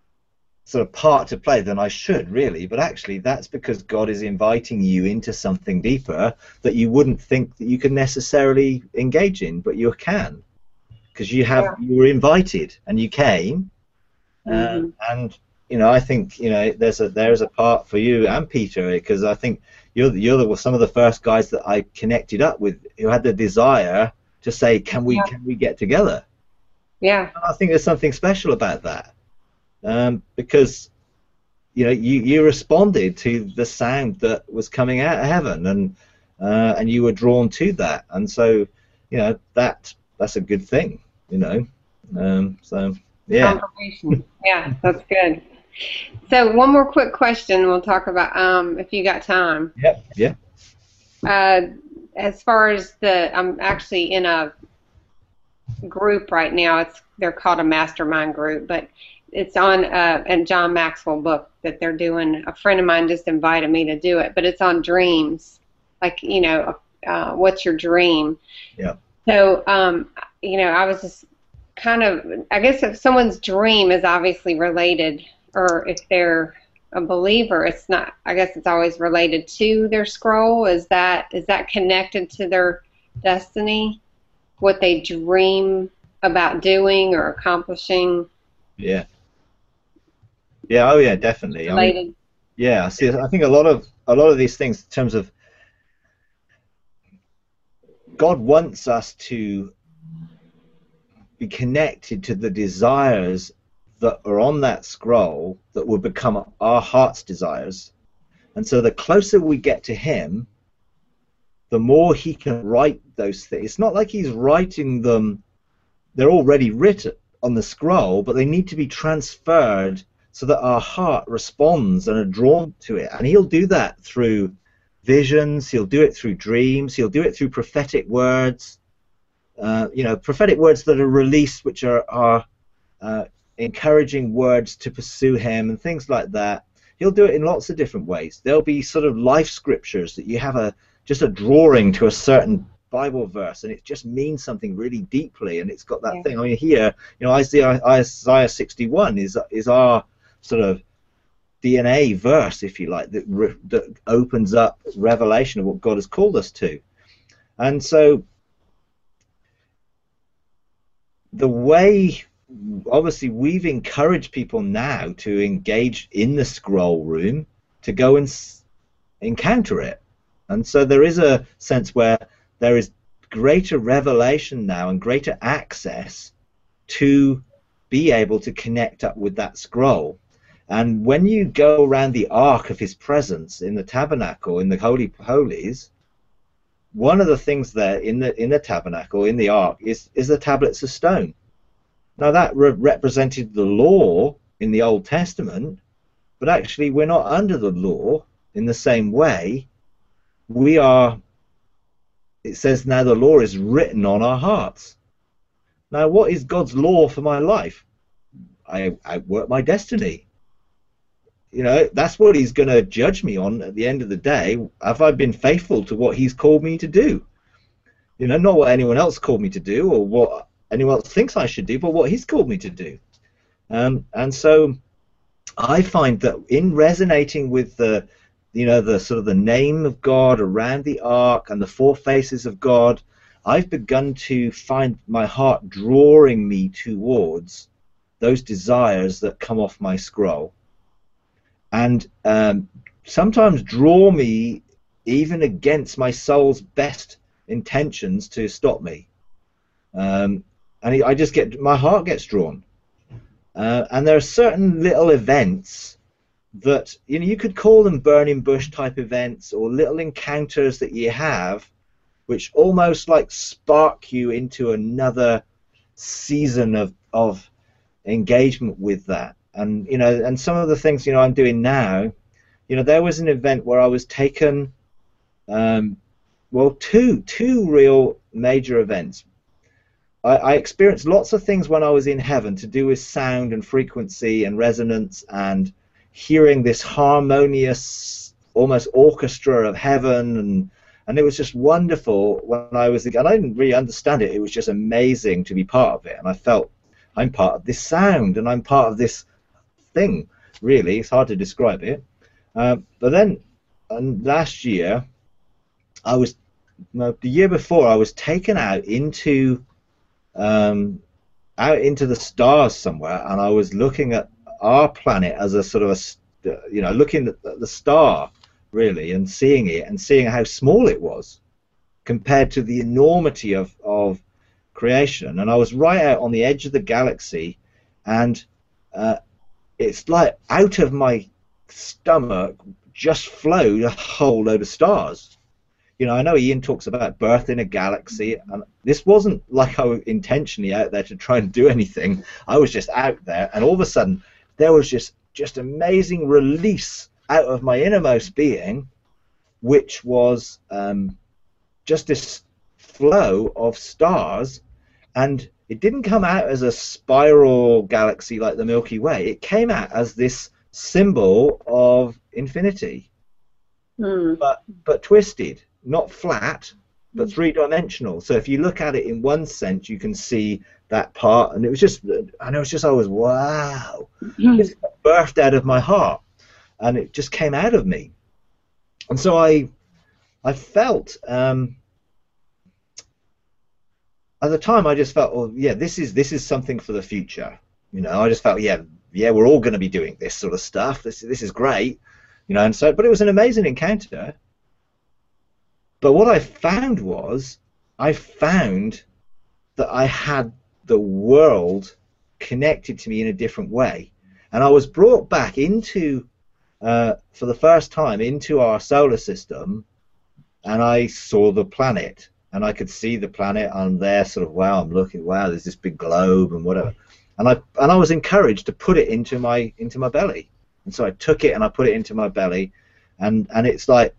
sort of part to play than I should really. But actually, that's because God is inviting you into something deeper that you wouldn't think that you could necessarily engage in, but you can, because you have Yeah. you were invited and you came, uh, Mhm. and you know I think you know there's a there's a part for you and Peter, because I think you're you're the, some of the first guys that I connected up with who had the desire to say, can we Yeah. can we get together? Yeah. And I think there's something special about that, um, because you know you you responded to the sound that was coming out of heaven, and uh, and you were drawn to that, and so you know that that's a good thing, you know. Um, so yeah. Confirmation. Yeah, that's good. So one more quick question. We'll talk about um, if you got time. Yep. Yeah. Uh, as far as the, I'm actually in a group right now. It's they're called a mastermind group, but it's on uh, a John Maxwell book that they're doing. A friend of mine just invited me to do it, but it's on dreams, like you know, uh, what's your dream? Yeah. So um, you know, I was just kind of, I guess if someone's dream is obviously related, or if they're a believer, it's not. I guess it's always related to their scroll. Is that is that connected to their destiny? What they dream about doing or accomplishing? Yeah. Yeah. Oh yeah, definitely. I mean, Related. yeah. See, I think a lot of a lot of these things in terms of God wants us to be connected to the desires that are on that scroll that will become our heart's desires. And so the closer we get to him, the more he can write those things. It's not like he's writing them, they're already written on the scroll, but they need to be transferred so that our heart responds and are drawn to it. And he'll do that through visions, he'll do it through dreams, he'll do it through prophetic words, uh, you know, prophetic words that are released, which are, are uh, encouraging words to pursue him and things like that. He'll do it in lots of different ways. There'll be sort of life scriptures that you have a just a drawing to a certain Bible verse, and it just means something really deeply, and it's got that Yeah. thing. I mean, here, you know, Isaiah, Isaiah sixty-one is is our sort of D N A verse, if you like, that re, that opens up revelation of what God has called us to. And so, the way, obviously, we've encouraged people now to engage in the scroll room to go and s- encounter it. And so there is a sense where there is greater revelation now and greater access to be able to connect up with that scroll. And when you go around the ark of his presence in the tabernacle, in the Holy of Holies, one of the things there in the in the tabernacle, in the ark, is, is the tablets of stone. Now that re represented the law in the Old Testament, but actually we're not under the law in the same way. We are, it says now the law is written on our hearts. Now, what is God's law for my life? I outwork my destiny. You know, that's what he's going to judge me on at the end of the day. Have I been faithful to what he's called me to do? You know, not what anyone else called me to do or what anyone else thinks I should do, but what he's called me to do. Um, and so I find that in resonating with the, you know, the sort of the name of God around the ark and the four faces of God, I've begun to find my heart drawing me towards those desires that come off my scroll, and um, sometimes draw me even against my soul's best intentions to stop me. Um, and I just get, my heart gets drawn. Uh, and there are certain little events that, you know, you could call them burning bush type events or little encounters that you have, which almost like spark you into another season of, of engagement with that. And, you know, and some of the things, you know, I'm doing now, you know, there was an event where I was taken, um, well, two, two real major events. I, I experienced lots of things when I was in heaven to do with sound and frequency and resonance and hearing this harmonious, almost orchestra of heaven, and and it was just wonderful when I was, and I didn't really understand it. It was just amazing to be part of it, and I felt I'm part of this sound, and I'm part of this thing. Really, it's hard to describe it. Uh, but then, and last year, I was, no, the year before, I was taken out into, um, out into the stars somewhere, and I was looking at our planet as a sort of a, you know, looking at the star, really, and seeing it, and seeing how small it was compared to the enormity of, of creation. And I was right out on the edge of the galaxy, and uh, it's like out of my stomach just flowed a whole load of stars. You know, I know Ian talks about birth in a galaxy, and this wasn't like I was intentionally out there to try and do anything. I was just out there, and all of a sudden there was just just amazing release out of my innermost being, which was um, just this flow of stars. And it didn't come out as a spiral galaxy like the Milky Way. It came out as this symbol of infinity, mm. but but twisted, not flat, but mm. three-dimensional. So if you look at it in one sense, you can see that part, and it was just, and it was just, I was, wow, mm. This birthed out of my heart, and it just came out of me. And so I, I felt. Um, At the time, I just felt, well, yeah, this is this is something for the future. You know, I just felt, yeah, yeah, we're all going to be doing this sort of stuff. This this is great, you know. And so, but it was an amazing encounter. But what I found was, I found that I had the world connected to me in a different way, and I was brought back into, uh, for the first time, into our solar system, and I saw the planet. And I could see the planet on there, sort of, wow, I'm looking, wow, there's this big globe and whatever. And I and I was encouraged to put it into my into my belly. And so I took it and I put it into my belly, and and it's like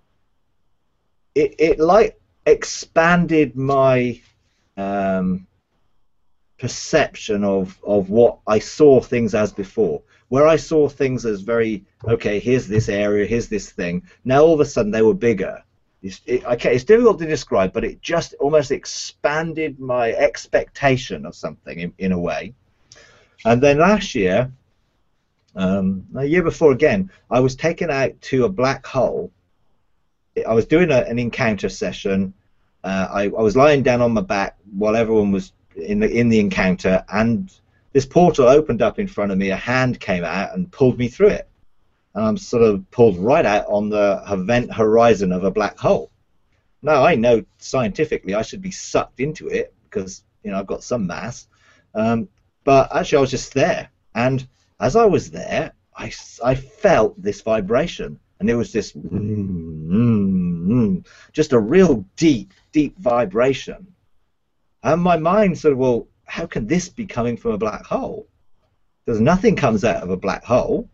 it it like expanded my um, perception of of what I saw things as before. Where I saw things as very, okay, here's this area, here's this thing. Now all of a sudden they were bigger. It's, it, okay, it's difficult to describe, but it just almost expanded my expectation of something in, in a way. And then last year, um, a year before again, I was taken out to a black hole. I was doing a, an encounter session. Uh, I, I was lying down on my back while everyone was in the in the encounter, and this portal opened up in front of me. A hand came out and pulled me through it. And I'm sort of pulled right out on the event horizon of a black hole. Now, I know scientifically I should be sucked into it because, you know, I've got some mass. Um, but actually, I was just there. And as I was there, I, I felt this vibration. And it was this, mm, mm, mm, just a real deep, deep vibration. And my mind sort of, well, how can this be coming from a black hole? Because nothing comes out of a black hole.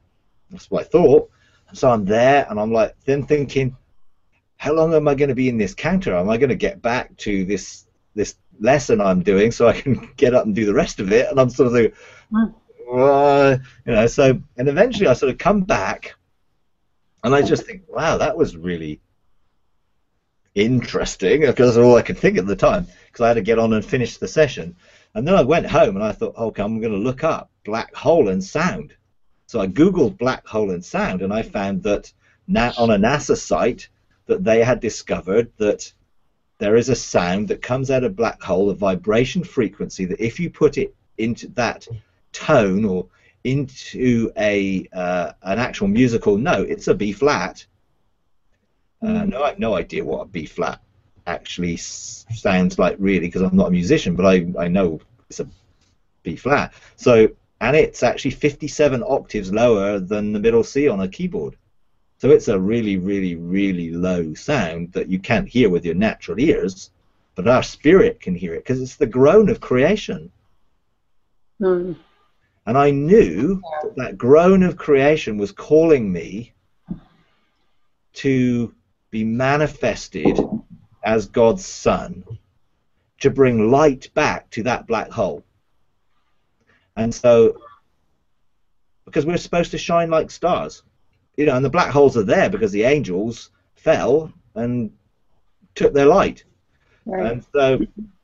That's what I thought. And so I'm there, and I'm like then thinking, how long am I going to be in this counter? Am I going to get back to this this lesson I'm doing so I can get up and do the rest of it? And I'm sort of like, uh, you know, so, and eventually I sort of come back, and I just think, wow, that was really interesting, because that's all I could think at the time, because I had to get on and finish the session. And then I went home and I thought, okay, I'm going to look up black hole and sound. So I Googled black hole and sound, and I found that na on a NASA site that they had discovered that there is a sound that comes out of black hole, a vibration frequency, that if you put it into that tone or into a uh, an actual musical note, it's a B flat. Uh, no, I have no idea what a B flat actually s sounds like, really, because I'm not a musician, but I, I know it's a B flat. So, and it's actually fifty-seven octaves lower than the middle C on a keyboard. So it's a really, really, really low sound that you can't hear with your natural ears, but our spirit can hear it, because it's the groan of creation. Mm. And I knew that that groan of creation was calling me to be manifested as God's son, to bring light back to that black hole. And so, because we're supposed to shine like stars, you know, and the black holes are there because the angels fell and took their light. Right. And so,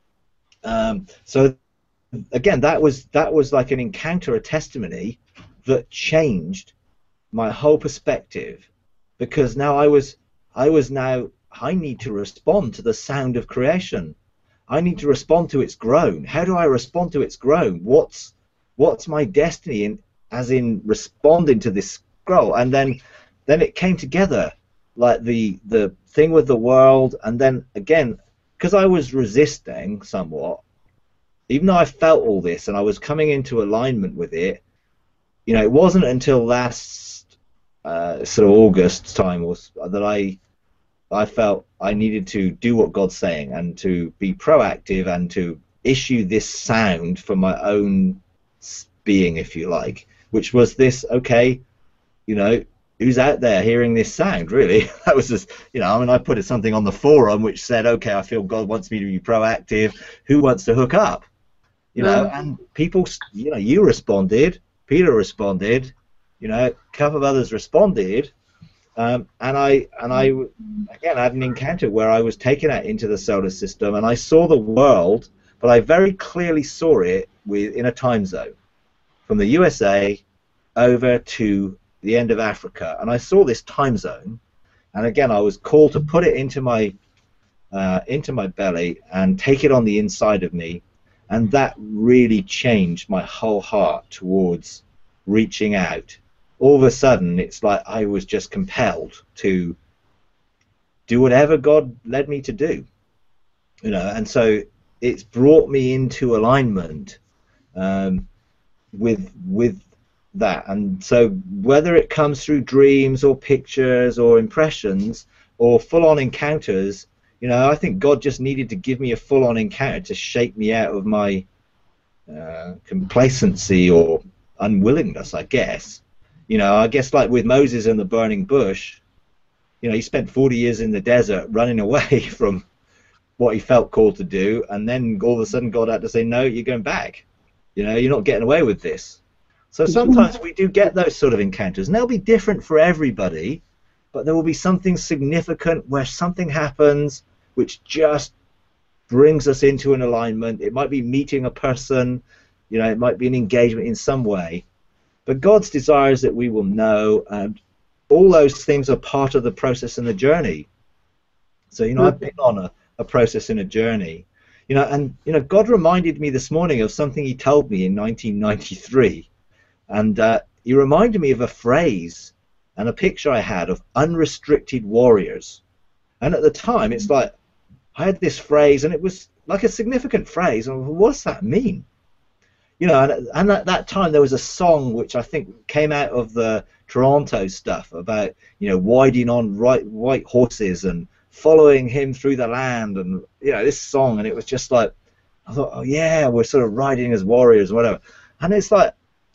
um, so again, that was that was like an encounter, a testimony that changed my whole perspective, because now I was I was now I need to respond to the sound of creation. I need to respond to its groan. How do I respond to its groan? What's what's my destiny in, as in responding to this scroll? And then then it came together, like the the thing with the world, and then again, because I was resisting somewhat, even though I felt all this and I was coming into alignment with it, you know, it wasn't until last uh, sort of August time was that I I felt I needed to do what God's saying and to be proactive and to issue this sound for my own being, if you like, which was this, okay, you know, who's out there hearing this sound, really? That was just, you know, I mean, I put something on the forum which said, okay, I feel God wants me to be proactive. Who wants to hook up? You know, and people, you know, you responded, Peter responded, you know, a couple of others responded, um, and I, and I, again, I had an encounter where I was taken out into the solar system, and I saw the world, but I very clearly saw it with in a time zone, from the U S A over to the end of Africa, and I saw this time zone, and again, I was called to put it into my, uh, into my belly and take it on the inside of me. And that really changed my whole heart towards reaching out. All of a sudden, it's like I was just compelled to do whatever God led me to do, you know. And so it's brought me into alignment um, with with that. And so whether it comes through dreams or pictures or impressions or full-on encounters, you know, I think God just needed to give me a full-on encounter to shake me out of my uh, complacency or unwillingness, I guess. You know, I guess like with Moses and the burning bush, you know, he spent forty years in the desert running away from what he felt called to do, and then all of a sudden God had to say, no, you're going back. You know, you're not getting away with this. So sometimes we do get those sort of encounters, and they'll be different for everybody, but there will be something significant where something happens which just brings us into an alignment. It might be meeting a person, you know, it might be an engagement in some way. But God's desire is that we will know, and all those things are part of the process and the journey. So, you know, I've been on a, a process and a journey, you know, and, you know, God reminded me this morning of something he told me in nineteen ninety-three. And uh, he reminded me of a phrase and a picture I had of unrestricted warriors. And at the time, it's like, I had this phrase, and it was like a significant phrase. And what does that mean? You know, and, and at that time, there was a song which I think came out of the Toronto stuff about, you know, riding on right, white horses and following him through the land, and, you know, this song. And it was just like, I thought, oh, yeah, we're sort of riding as warriors, whatever. And it's like,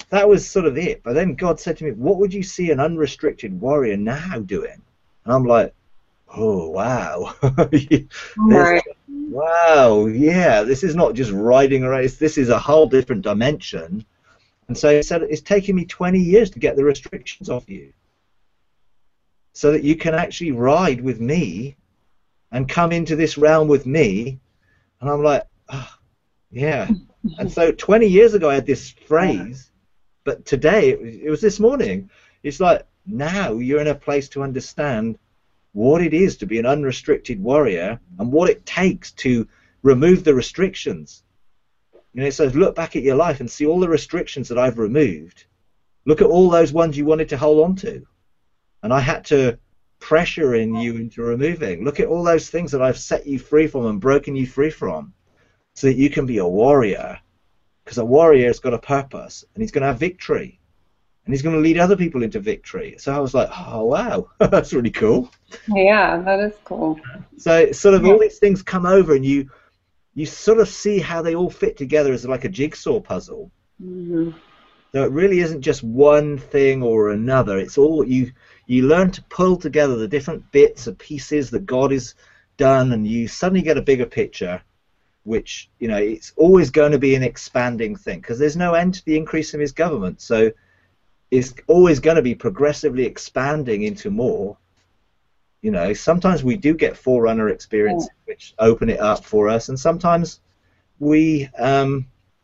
that was sort of it. But then God said to me, what would you see an unrestricted warrior now doing? And I'm like, oh, wow. Right. Wow, yeah, this is not just riding a race. This is a whole different dimension. And so he said, it's taken me twenty years to get the restrictions off you so that you can actually ride with me and come into this realm with me. And I'm like, oh, yeah. And so twenty years ago I had this phrase, but today, it was, it was this morning, it's like, now you're in a place to understand what it is to be an unrestricted warrior and what it takes to remove the restrictions. You know, it says, look back at your life and see all the restrictions that I've removed. Look at all those ones you wanted to hold on to. And I had to pressure in you into removing. Look at all those things that I've set you free from and broken you free from so that you can be a warrior. Because a warrior has got a purpose and he's going to have victory. And he's going to lead other people into victory. So I was like, oh, wow, that's really cool. Yeah, that is cool. So sort of all these things come over and you you sort of see how they all fit together as like a jigsaw puzzle. Mm-hmm. So it really isn't just one thing or another. It's all you you learn to pull together the different bits and pieces that God has done, and you suddenly get a bigger picture, which, you know, it's always going to be an expanding thing because there's no end to the increase of his government. So it's always going to be progressively expanding into more. You know, sometimes we do get forerunner experiences yeah. which open it up for us, and sometimes we um,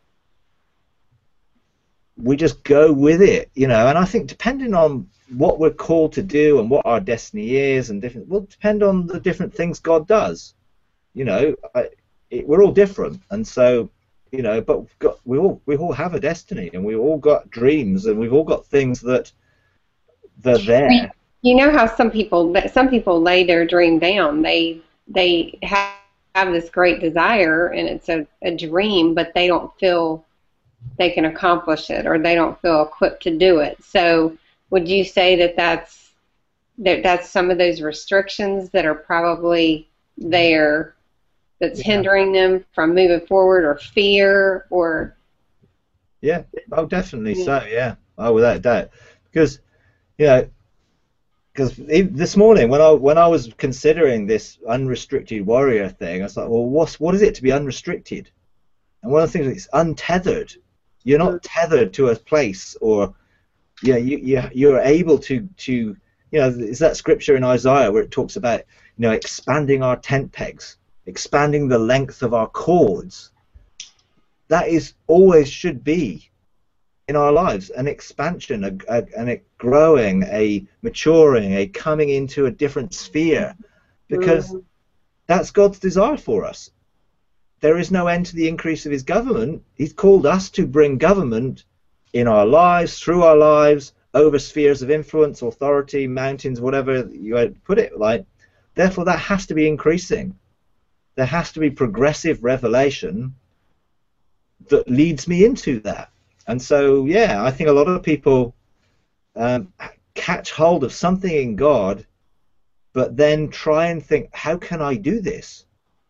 we just go with it, you know. And I think depending on what we're called to do and what our destiny is, and different, will depend on the different things God does. You know, I, it, we're all different, and so, you know, but we've got, we all we all have a destiny, and we've all got dreams, and we've all got things that they're there. You know how some people some people lay their dream down. They they have, have this great desire, and it's a, a dream, but they don't feel they can accomplish it, or they don't feel equipped to do it. So would you say that that's that that's some of those restrictions that are probably there that's yeah. hindering them from moving forward, or fear, or yeah, oh, definitely yeah. so, yeah, oh, without a doubt, because you know. Because this morning, when I when I was considering this unrestricted warrior thing, I was like, well, what's what is it to be unrestricted? And one of the things is untethered. You're not tethered to a place, or you know, you you you're able to to you know, is that scripture in Isaiah where it talks about, you know, expanding our tent pegs, expanding the length of our cords. That is always should be in our lives, an expansion, a, a, and a growing, a maturing, a coming into a different sphere, because mm. that's God's desire for us. There is no end to the increase of his government. He's called us to bring government in our lives, through our lives, over spheres of influence, authority, mountains, whatever you put it like. Therefore, that has to be increasing. There has to be progressive revelation that leads me into that. And so, yeah, I think a lot of people um, catch hold of something in God, but then try and think, how can I do this?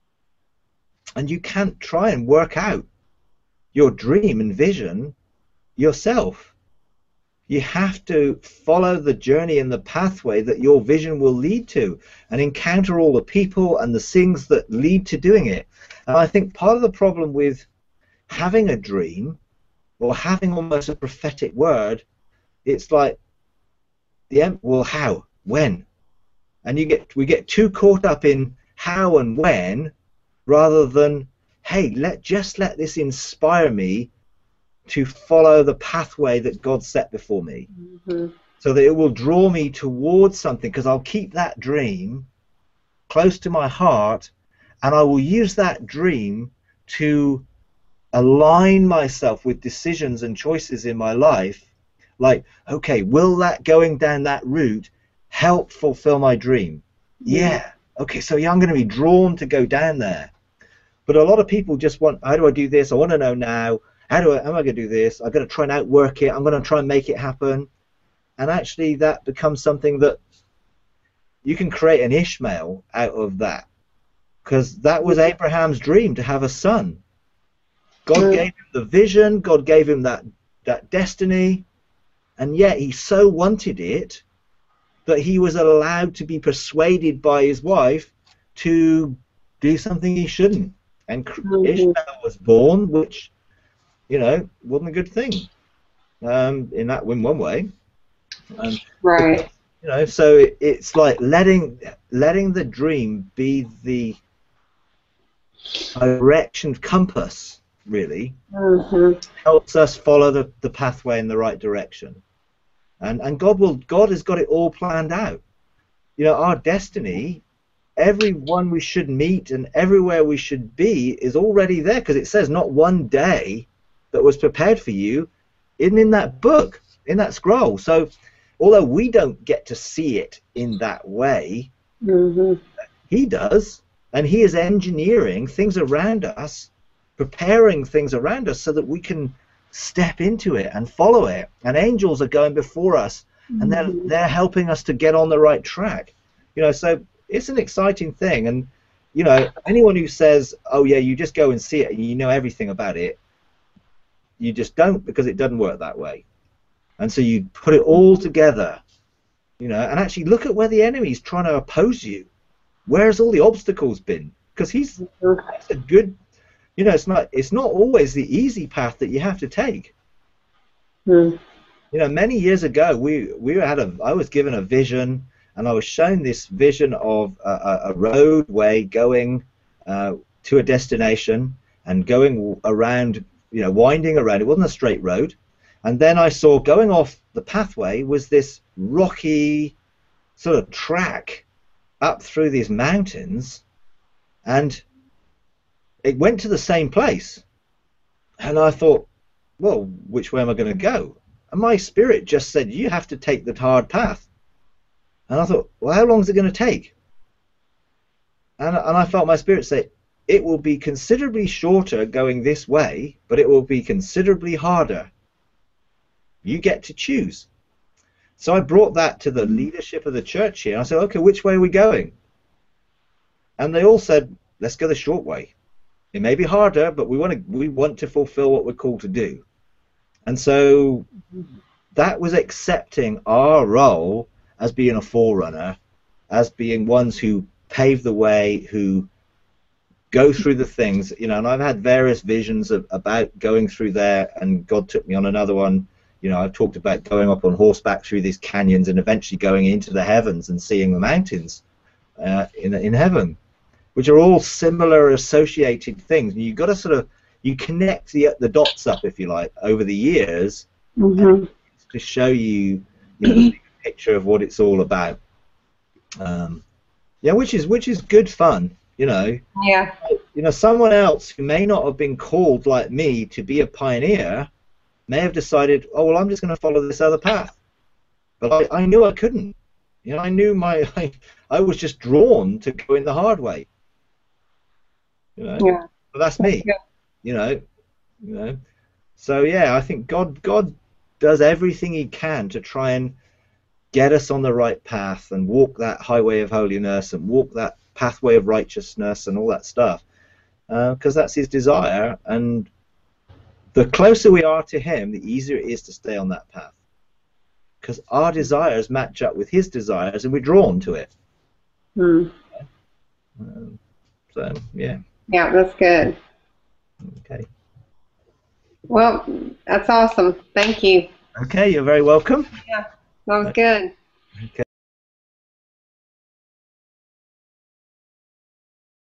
And you can't try and work out your dream and vision yourself. You have to follow the journey and the pathway that your vision will lead to, and encounter all the people and the things that lead to doing it. And I think part of the problem with having a dream, or having almost a prophetic word, it's like, the well, how, when, and you get we get too caught up in how and when, rather than, hey, let just let this inspire me to follow the pathway that God set before me, mm-hmm. so that it will draw me towards something, because I'll keep that dream close to my heart, and I will use that dream to align myself with decisions and choices in my life, like, okay, will that going down that route help fulfill my dream? Yeah. Okay, so yeah, I'm going to be drawn to go down there. But a lot of people just want, how do I do this? I want to know now. How do I, how am I going to do this? I'm going to try and outwork it. I'm going to try and make it happen. And actually that becomes something that you can create an Ishmael out of that, because that was Abraham's dream, to have a son. God gave him the vision, God gave him that that destiny, and yet he so wanted it that he was allowed to be persuaded by his wife to do something he shouldn't. And mm-hmm. Ishmael was born, which, you know, wasn't a good thing um, in that in one way. Um, right. You know, so it, it's like letting letting the dream be the direction compass, really, mm-hmm. helps us follow the, the pathway in the right direction. And and God will God has got it all planned out. You know, our destiny, everyone we should meet and everywhere we should be is already there, because it says not one day that was prepared for you in in that book, in that scroll. So although we don't get to see it in that way, mm-hmm. he does, and he is engineering things around us, preparing things around us so that we can step into it and follow it. And angels are going before us, mm-hmm. and they're they're helping us to get on the right track. You know, so it's an exciting thing. And you know, anyone who says, "Oh yeah, you just go and see it and you know everything about it," you just don't, because it doesn't work that way. And so you put it all together, you know, and actually look at where the enemy's trying to oppose you. Where's all the obstacles been? Because he's that's a good, you know, it's not it's not always the easy path that you have to take. Mm. You know, many years ago, we we had a I was given a vision, and I was shown this vision of a, a roadway going uh, to a destination and going around, you know, winding around. It wasn't a straight road. And then I saw going off the pathway was this rocky sort of track up through these mountains, and it went to the same place. And I thought, well, which way am I going to go? And my spirit just said, you have to take the hard path. And I thought, well, how long is it going to take? And, and I felt my spirit say, it will be considerably shorter going this way, but it will be considerably harder. You get to choose. So I brought that to the leadership of the church here. I said, okay, which way are we going? And they all said, let's go the short way. It may be harder, but we want to we want to fulfill what we're called to do. And so that was accepting our role as being a forerunner, as being ones who pave the way, who go through the things, you know. And I've had various visions of, about going through there, and God took me on another one. You know, I've talked about going up on horseback through these canyons and eventually going into the heavens and seeing the mountains uh, in in heaven, which are all similar associated things. And you've got to sort of you connect the the dots up, if you like, over the years, mm-hmm. to show you, you know, the big picture of what it's all about. Um, yeah, which is which is good fun, you know. Yeah. You know, someone else who may not have been called like me to be a pioneer may have decided, oh well, I'm just going to follow this other path. But I, I knew I couldn't. You know, I knew my I, I was just drawn to go in the hard way. You know, yeah. But that's me. Yeah. You know, you know. So yeah, I think God God does everything He can to try and get us on the right path and walk that highway of holiness and walk that pathway of righteousness and all that stuff, because uh, that's His desire. And the closer we are to Him, the easier it is to stay on that path, because our desires match up with His desires, and we're drawn to it. Hmm. Um, so yeah. Yeah, that's good. Okay. Well, that's awesome. Thank you. Okay, you're very welcome. Yeah, that was good. Okay.